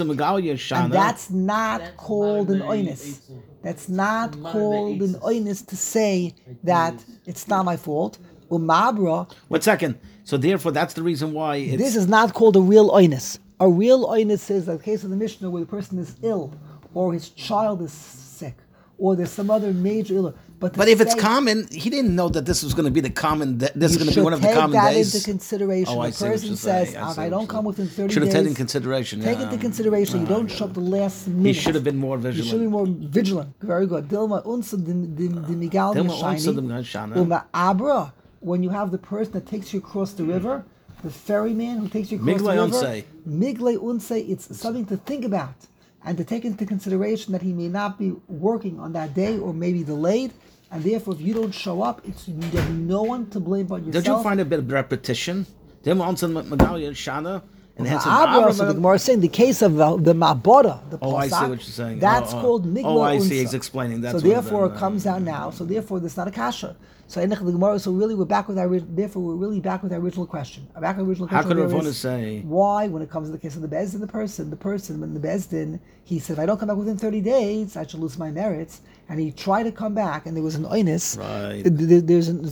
[SPEAKER 1] And that's not called an oinus. That's not called an oinus to say that it's not my fault. Umabra.
[SPEAKER 3] 1 second. So therefore, that's the reason why it's...
[SPEAKER 1] This is not called a real oinus. A real oinus is the case of the Mishnah where the person is ill, or his child is sick, or there's some other major illness.
[SPEAKER 3] But if it's common, he didn't know that this was going to be the common. This is going to be one of the common
[SPEAKER 1] days.
[SPEAKER 3] days.
[SPEAKER 1] Take that into consideration.
[SPEAKER 3] Oh, I
[SPEAKER 1] the
[SPEAKER 3] see what
[SPEAKER 1] person
[SPEAKER 3] you're
[SPEAKER 1] says,
[SPEAKER 3] saying.
[SPEAKER 1] if I don't come within 30
[SPEAKER 3] should have taken
[SPEAKER 1] days,
[SPEAKER 3] consideration.
[SPEAKER 1] take into consideration. You don't show up the last minute.
[SPEAKER 3] He should have been more vigilant.
[SPEAKER 1] You should be more vigilant. Very good. Dilma unsa the migal yashani. Uma abra. When you have the person that takes you across the river, the ferryman who takes you across the river. Migle unse. It's something to think about and to take into consideration that he may not be working on that day or maybe delayed. And therefore, if you don't show up, you have no one to blame but yourself.
[SPEAKER 3] Don't you find a bit of repetition? Them also Megalia Shana and hence
[SPEAKER 1] so the Gemara is saying the case of the Ma'boda, the Pasuk,
[SPEAKER 3] I see what you're saying.
[SPEAKER 1] That's called Migla
[SPEAKER 3] Oh, I see.
[SPEAKER 1] Unsa.
[SPEAKER 3] He's explaining that.
[SPEAKER 1] So therefore, it comes out now. So therefore, there's not a kasha. So the Gemara. So really, we're back with our. Therefore, we're really back with our original question. Back with the original question.
[SPEAKER 3] How could Ravona say
[SPEAKER 1] why, when it comes to the case of the Bezdin, the person when the Bezdin, he said, if I don't come back within 30 days, I should lose my merits. And he tried to come back, and there was an oinus.
[SPEAKER 3] Right.
[SPEAKER 1] There's an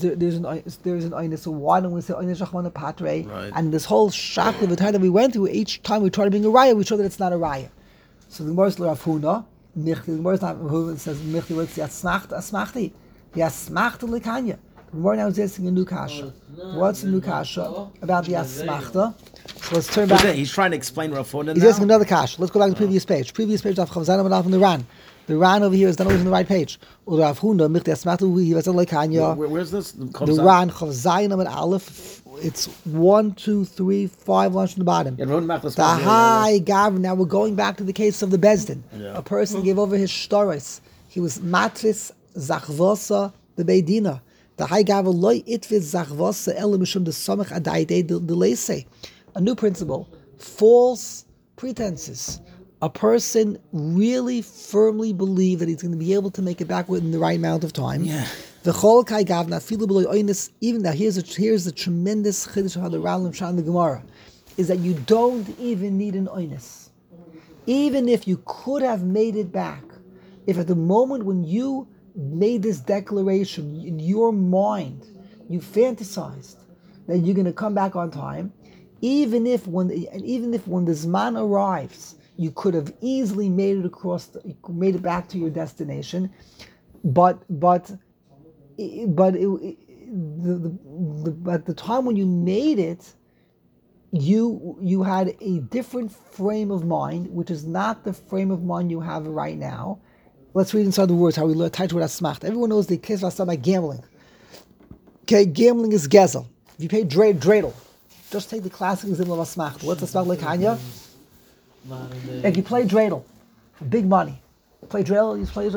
[SPEAKER 1] oinus. So why don't we say oinus rachmana patre?
[SPEAKER 3] Right.
[SPEAKER 1] And this whole shock of the time that we went through, each time we try to bring a raya, we show that it's not a raya. So the Gemara is Rav Huna. The Gemara is not Rav Huna. It says Michti works asmachti. Yasmachta lekanya. The Gemara now is asking a new kasha. What's the new kasha about the asmachta? So let's turn back.
[SPEAKER 3] He's trying to explain Rav Huna now.
[SPEAKER 1] He's asking another kasha. Let's go back to the previous page. Previous page of Chavzanam and the Ran. The Ran over here is not always on the right page. Rav Huna Michti asmachta. He was lekanya.
[SPEAKER 3] Where's this?
[SPEAKER 1] The Ran Chavzanam and Aleph. It's 1, 2, 3, 5 lines from the bottom. The high Gavin. Now we're going back to the case of the Bezdin. Yeah. A person gave over his shtoris. He was matris zachvosa the Beidina. The high Gavin loy itvis zachvosa elimishum the samach adaide the leise. A new principle: false pretenses. A person really firmly believes that he's going to be able to make it back within the right amount of time.
[SPEAKER 3] Yeah.
[SPEAKER 1] The chol kai gavna filu beloy oinus. Even now, here's the tremendous chiddush of how the Rambam Shan the Gemara is that you don't even need an oinus. Even if you could have made it back, if at the moment when you made this declaration in your mind, you fantasized that you're going to come back on time, even if when the Zman arrives, you could have easily made it back to your destination, but at the time when you made it, you had a different frame of mind, which is not the frame of mind you have right now. Let's read inside the words how we learn tied to it as smacht. Everyone knows the case last time about gambling. Okay, gambling is gezel. If you pay dreidel, just take the classic example of a smacht. What's a smacht like Hanya? If you play dreidel for big money, play dreidel, you play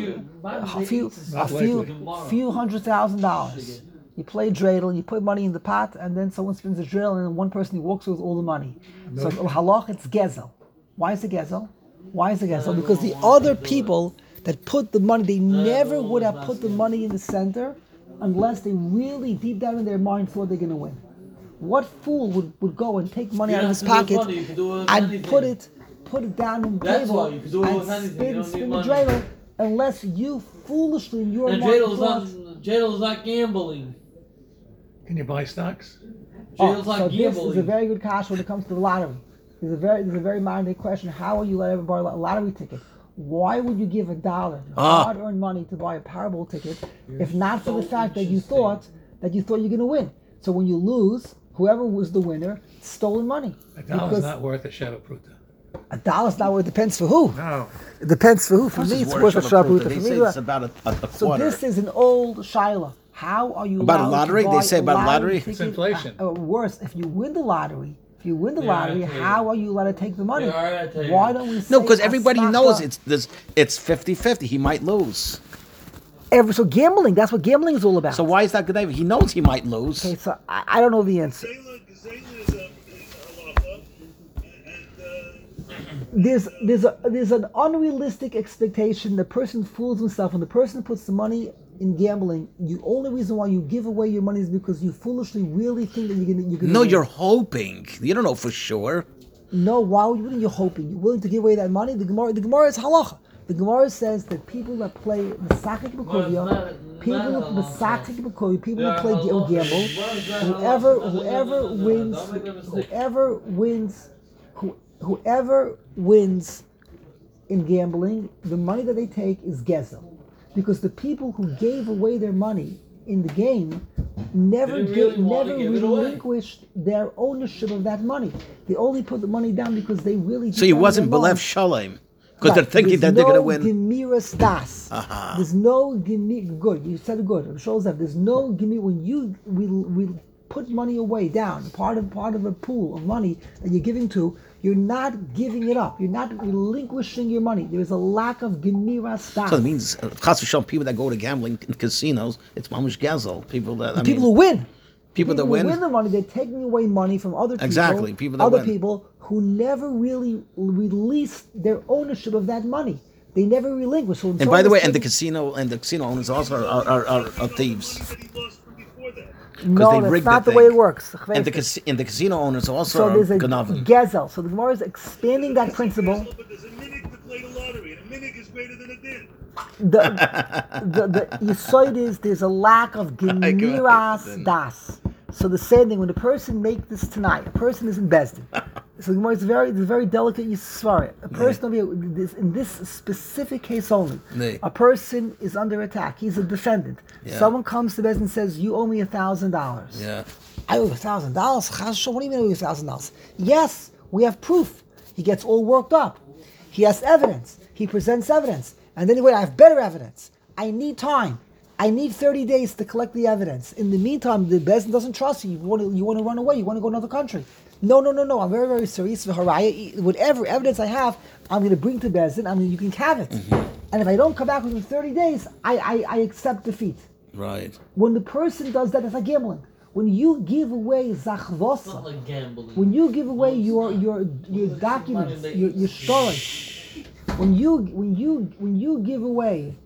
[SPEAKER 1] a few $100,000. You play dreidel, you put money in the pot, and then someone spins the dreidel, and then one person walks with all the money. So halach, it's gezel. Why is it gezel? Because the other people that put the money, they never would have put the money in the center unless they really deep down in their mind thought they're going to win. What fool would go and take money out of his pocket and put it down on the table and spin the dreidel unless you foolishly in your mind thought...
[SPEAKER 7] Dreidel is not gambling.
[SPEAKER 5] Can you buy stocks?
[SPEAKER 7] Dreidel not gambling.
[SPEAKER 1] This is a very good cash when it comes to the lottery. There's a very modern day question. How will you let everybody buy a lottery ticket? Why would you give $1, hard-earned money, to buy a Powerball ticket, if not for the fact that you thought you're going to win? So when you lose, whoever was the winner, stolen money.
[SPEAKER 5] $1 is not worth a Sheva Pruta.
[SPEAKER 1] $1 not worth. It depends for who.
[SPEAKER 5] No.
[SPEAKER 1] It depends for who. For me, it's worth a sharbuta.
[SPEAKER 3] They
[SPEAKER 1] For
[SPEAKER 3] say
[SPEAKER 1] me,
[SPEAKER 3] it's about a
[SPEAKER 1] so
[SPEAKER 3] quarter.
[SPEAKER 1] this is an old shaila. How are you
[SPEAKER 3] About a
[SPEAKER 1] allowed
[SPEAKER 3] lottery?
[SPEAKER 1] to
[SPEAKER 3] They
[SPEAKER 1] buy
[SPEAKER 3] say
[SPEAKER 1] a
[SPEAKER 3] about lottery?
[SPEAKER 1] ticket?
[SPEAKER 5] It's inflation.
[SPEAKER 1] Worse, if you win the lottery,
[SPEAKER 7] Yeah,
[SPEAKER 1] how are you allowed to take the money?
[SPEAKER 7] Yeah, all right, I tell you.
[SPEAKER 1] Why don't we say
[SPEAKER 3] No, because everybody
[SPEAKER 1] asmachta?
[SPEAKER 3] knows it's 50-50. He might lose.
[SPEAKER 1] So gambling, that's what gambling is all about.
[SPEAKER 3] So why is that good? He knows he might lose.
[SPEAKER 1] Okay, so I don't know the answer.
[SPEAKER 4] Gazela is halacha,
[SPEAKER 1] There's an unrealistic expectation. The person fools himself. When the person puts the money in gambling, the only reason why you give away your money is because you foolishly really think that you're gonna.
[SPEAKER 3] No,
[SPEAKER 1] win.
[SPEAKER 3] you're hoping. You don't know for sure.
[SPEAKER 1] No, why would you? You're hoping. You're willing to give away that money. The Gemara is halacha. The Gemara says that people that play Mesachik B'Kuvia, people that play gamble, whoever wins in gambling, the money that they take is gezel, because the people who gave away their money in the game never relinquished their ownership of that money. They only put the money down because they really.
[SPEAKER 3] So he wasn't Belev Shalem. Because they're thinking that they're going to win.
[SPEAKER 1] Gemiras das. There's no gemir. Good, you said it good. It shows that there's no gemir when you we put money away down. Part of a pool of money that you're giving to. You're not giving it up. You're not relinquishing your money. There is a lack of gemiras das.
[SPEAKER 3] So it means Chas v'Shalom, people that go to gambling in casinos, it's mamish gazel. People
[SPEAKER 1] who win.
[SPEAKER 3] People that win.
[SPEAKER 1] Who win the money, they're taking away money from other people.
[SPEAKER 3] Exactly, people that
[SPEAKER 1] other
[SPEAKER 3] win.
[SPEAKER 1] people who never really released their ownership of that money. They never relinquished. So
[SPEAKER 3] and by the way, and the casino owners also are thieves.
[SPEAKER 4] that he lost from before that.
[SPEAKER 1] No,
[SPEAKER 3] they
[SPEAKER 1] that's
[SPEAKER 3] rigged
[SPEAKER 1] not
[SPEAKER 3] the
[SPEAKER 1] the way
[SPEAKER 3] thing.
[SPEAKER 1] it works.
[SPEAKER 3] And the casino owners also
[SPEAKER 1] So
[SPEAKER 3] are
[SPEAKER 1] there's a
[SPEAKER 3] ganavim.
[SPEAKER 1] gezel. So the Gemara is expanding that principle.
[SPEAKER 4] But there's a minig to play the lottery, and a minig is greater than a din.
[SPEAKER 1] The Yisoid is there's a lack of gemiras das. So the same thing when the person make this tonight, a person is in Bezdin. So the Gemara is it's a very delicate Yisrael. A person over here, in this specific case only,
[SPEAKER 3] Nee.
[SPEAKER 1] a person is under attack. He's a defendant.
[SPEAKER 3] Yeah.
[SPEAKER 1] Someone comes to Bezdin and says, "You owe me $1,000."
[SPEAKER 3] Yeah.
[SPEAKER 1] I owe $1,000. What do you mean I owe you $1,000? Yes, we have proof. He gets all worked up. He has evidence. He presents evidence. And then I have better evidence. I need time. I need 30 days to collect the evidence. In the meantime, the Bezdin doesn't trust you. You want to run away. You want to go to another country. No. I'm very, very serious. Whatever evidence I have, I'm going to bring to Bezdin. You can have it. And if I don't come back within 30 days, I accept defeat.
[SPEAKER 3] Right.
[SPEAKER 1] When the person does that, it's like gambling. When you give away
[SPEAKER 7] It's not
[SPEAKER 1] zachvosa,
[SPEAKER 7] like gambling.
[SPEAKER 1] when you give away your documents, your storage, when you give away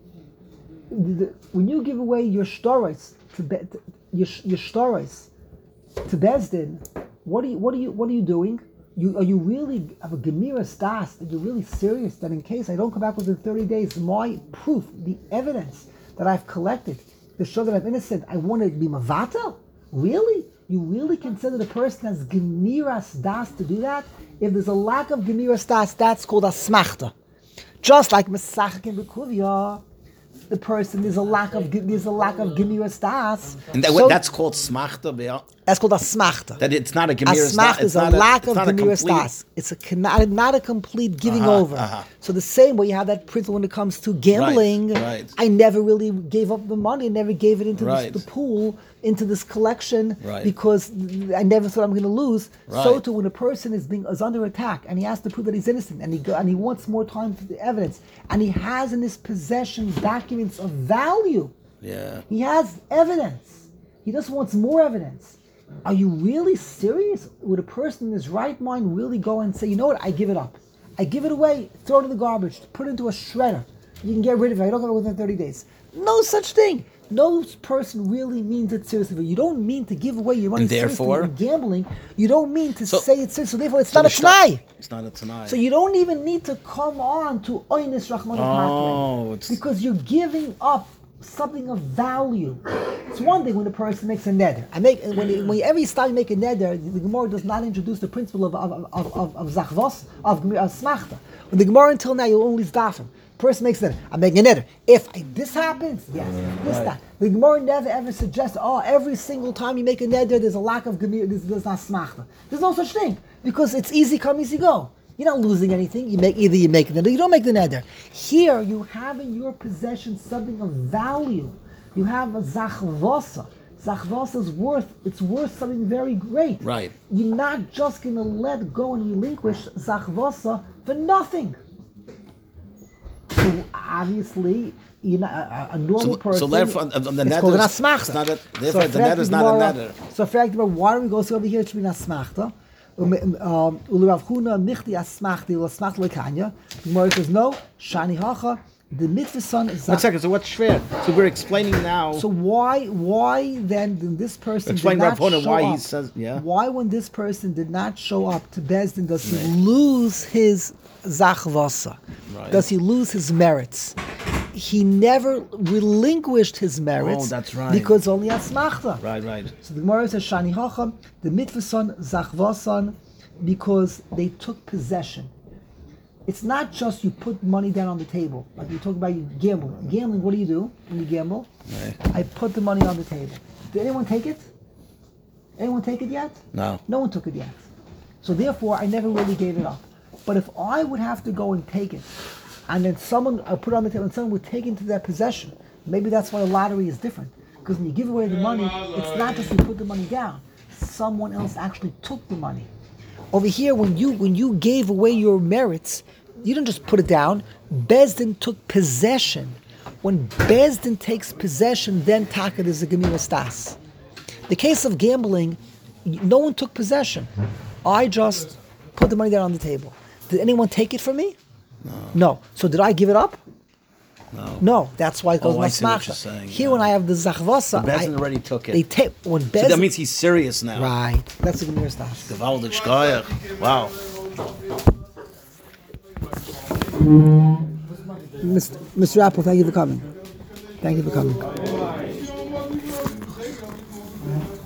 [SPEAKER 1] your storage your storage to Bezdin, what are you doing? Are you really have a gemira stas that you're really serious that in case I don't come back within 30 days, my proof, the evidence that I've collected to show that I'm innocent, I want to be mavatel? Really? You really consider the person has gemiras das to do that? If there's a lack of gemiras das, that's called asmachta. Just like Mesachik and B'Kuvia, the person there's a lack of gemiras das.
[SPEAKER 3] And that's called smachta.
[SPEAKER 1] That's called asmachta.
[SPEAKER 3] That it's not a gemiras.
[SPEAKER 1] Asmachta is a lack of gemiras das. It's not a complete giving over. So the same way you have that principle when it comes to gambling.
[SPEAKER 3] Right.
[SPEAKER 1] I never really gave up the money. I never gave it into
[SPEAKER 3] Right.
[SPEAKER 1] the pool, into this collection,
[SPEAKER 3] Right.
[SPEAKER 1] because I never thought I'm going to lose.
[SPEAKER 3] Right.
[SPEAKER 1] So too, when a person is under attack and he has to prove that he's innocent, and he wants more time for the evidence, and he has in his possession documents of value.
[SPEAKER 3] Yeah.
[SPEAKER 1] He has evidence. He just wants more evidence. Are you really serious? Would a person in his right mind really go and say, you know what, I give it up. I give it away, throw it in the garbage, put it into a shredder. You can get rid of it. I don't get it within 30 days. No such thing. No person really means it seriously. But you don't mean to give away your money
[SPEAKER 3] And
[SPEAKER 1] seriously
[SPEAKER 3] therefore?
[SPEAKER 1] in gambling. You don't mean to
[SPEAKER 3] So-
[SPEAKER 1] say it seriously. So therefore, it's not a t'nai.
[SPEAKER 3] It's not a t'nai.
[SPEAKER 1] So you don't even need to come on to Oynis Rahman
[SPEAKER 3] it's
[SPEAKER 1] because you're giving up something of value. It's one thing when a person makes a neder. When every time you make a neder, the Gemara does not introduce the principle of zachvos, of smachta. When the Gemara until now, you only zdafim. Person makes a neder. I'm making a neder. If this happens, yes. That. The Gemara never ever suggests, every single time you make a neder, there's a lack of gemir, there's not smachta. There's no such thing. Because it's easy come, easy go. You're not losing anything. Either you make the neder, you don't make the neder. Here, you have in your possession something of value. You have a zachvasa. Zachvasa is worth something very great.
[SPEAKER 3] Right.
[SPEAKER 1] You're not just going to let go and relinquish zachvasa for nothing. So obviously, a normal person.
[SPEAKER 3] So therefore, the
[SPEAKER 1] it's
[SPEAKER 3] neder
[SPEAKER 1] called an
[SPEAKER 3] is
[SPEAKER 1] asmachta.
[SPEAKER 3] not a, therefore, the neder is not a neder.
[SPEAKER 1] So, fact, why do we go over here? It should be an asmachta. Ulav Huna michti asmachti ulasmachta lekanya. The Gemara says no. Shani hacha. The mitzvah son is.
[SPEAKER 3] 1 second. So what's shver? So we're explaining now.
[SPEAKER 1] So why then this person
[SPEAKER 3] Explain
[SPEAKER 1] did not
[SPEAKER 3] Rav Huna
[SPEAKER 1] show
[SPEAKER 3] why
[SPEAKER 1] up?
[SPEAKER 3] he says
[SPEAKER 1] Why when this person did not show up to Bezdin does he lose his zachvasa?
[SPEAKER 3] Right.
[SPEAKER 1] Does he lose his merits? He never relinquished his merits.
[SPEAKER 3] Oh, that's right.
[SPEAKER 1] Because only asmachta.
[SPEAKER 3] Right.
[SPEAKER 1] So the Gemara says Shani Hacham, the mitzvah son zachvasan, because they took possession. It's not just you put money down on the table. Like you talk about you gambling. Gambling, what do you do when you gamble?
[SPEAKER 3] Right.
[SPEAKER 1] I put the money on the table. Did anyone take it? Anyone take it yet?
[SPEAKER 3] No.
[SPEAKER 1] No one took it yet. So therefore, I never really gave it up. But if I would have to go and take it, and then someone put it on the table, and someone would take it into their possession, maybe that's why the lottery is different. Because when you give away the money, it's not just you put the money down. Someone else actually took the money. Over here, when you gave away your merits, you didn't just put it down. Bezdin took possession. When Bezdin takes possession, then Takat is a Gemira Stas. The case of gambling, no one took possession. I just put the money down on the table. Did anyone take it from me? No. So did I give it up? No. That's why it goes
[SPEAKER 3] I see what you're
[SPEAKER 1] Masmachta.
[SPEAKER 3] saying,
[SPEAKER 1] Here, when I have the Zachvasa,
[SPEAKER 3] Bezdin already took it.
[SPEAKER 1] They take when Bezdin.
[SPEAKER 3] So that means he's serious now.
[SPEAKER 1] Right. That's the Gemira Stas.
[SPEAKER 3] Gewaltig shkoyach. Wow.
[SPEAKER 1] Mr. Apple, thank you for coming.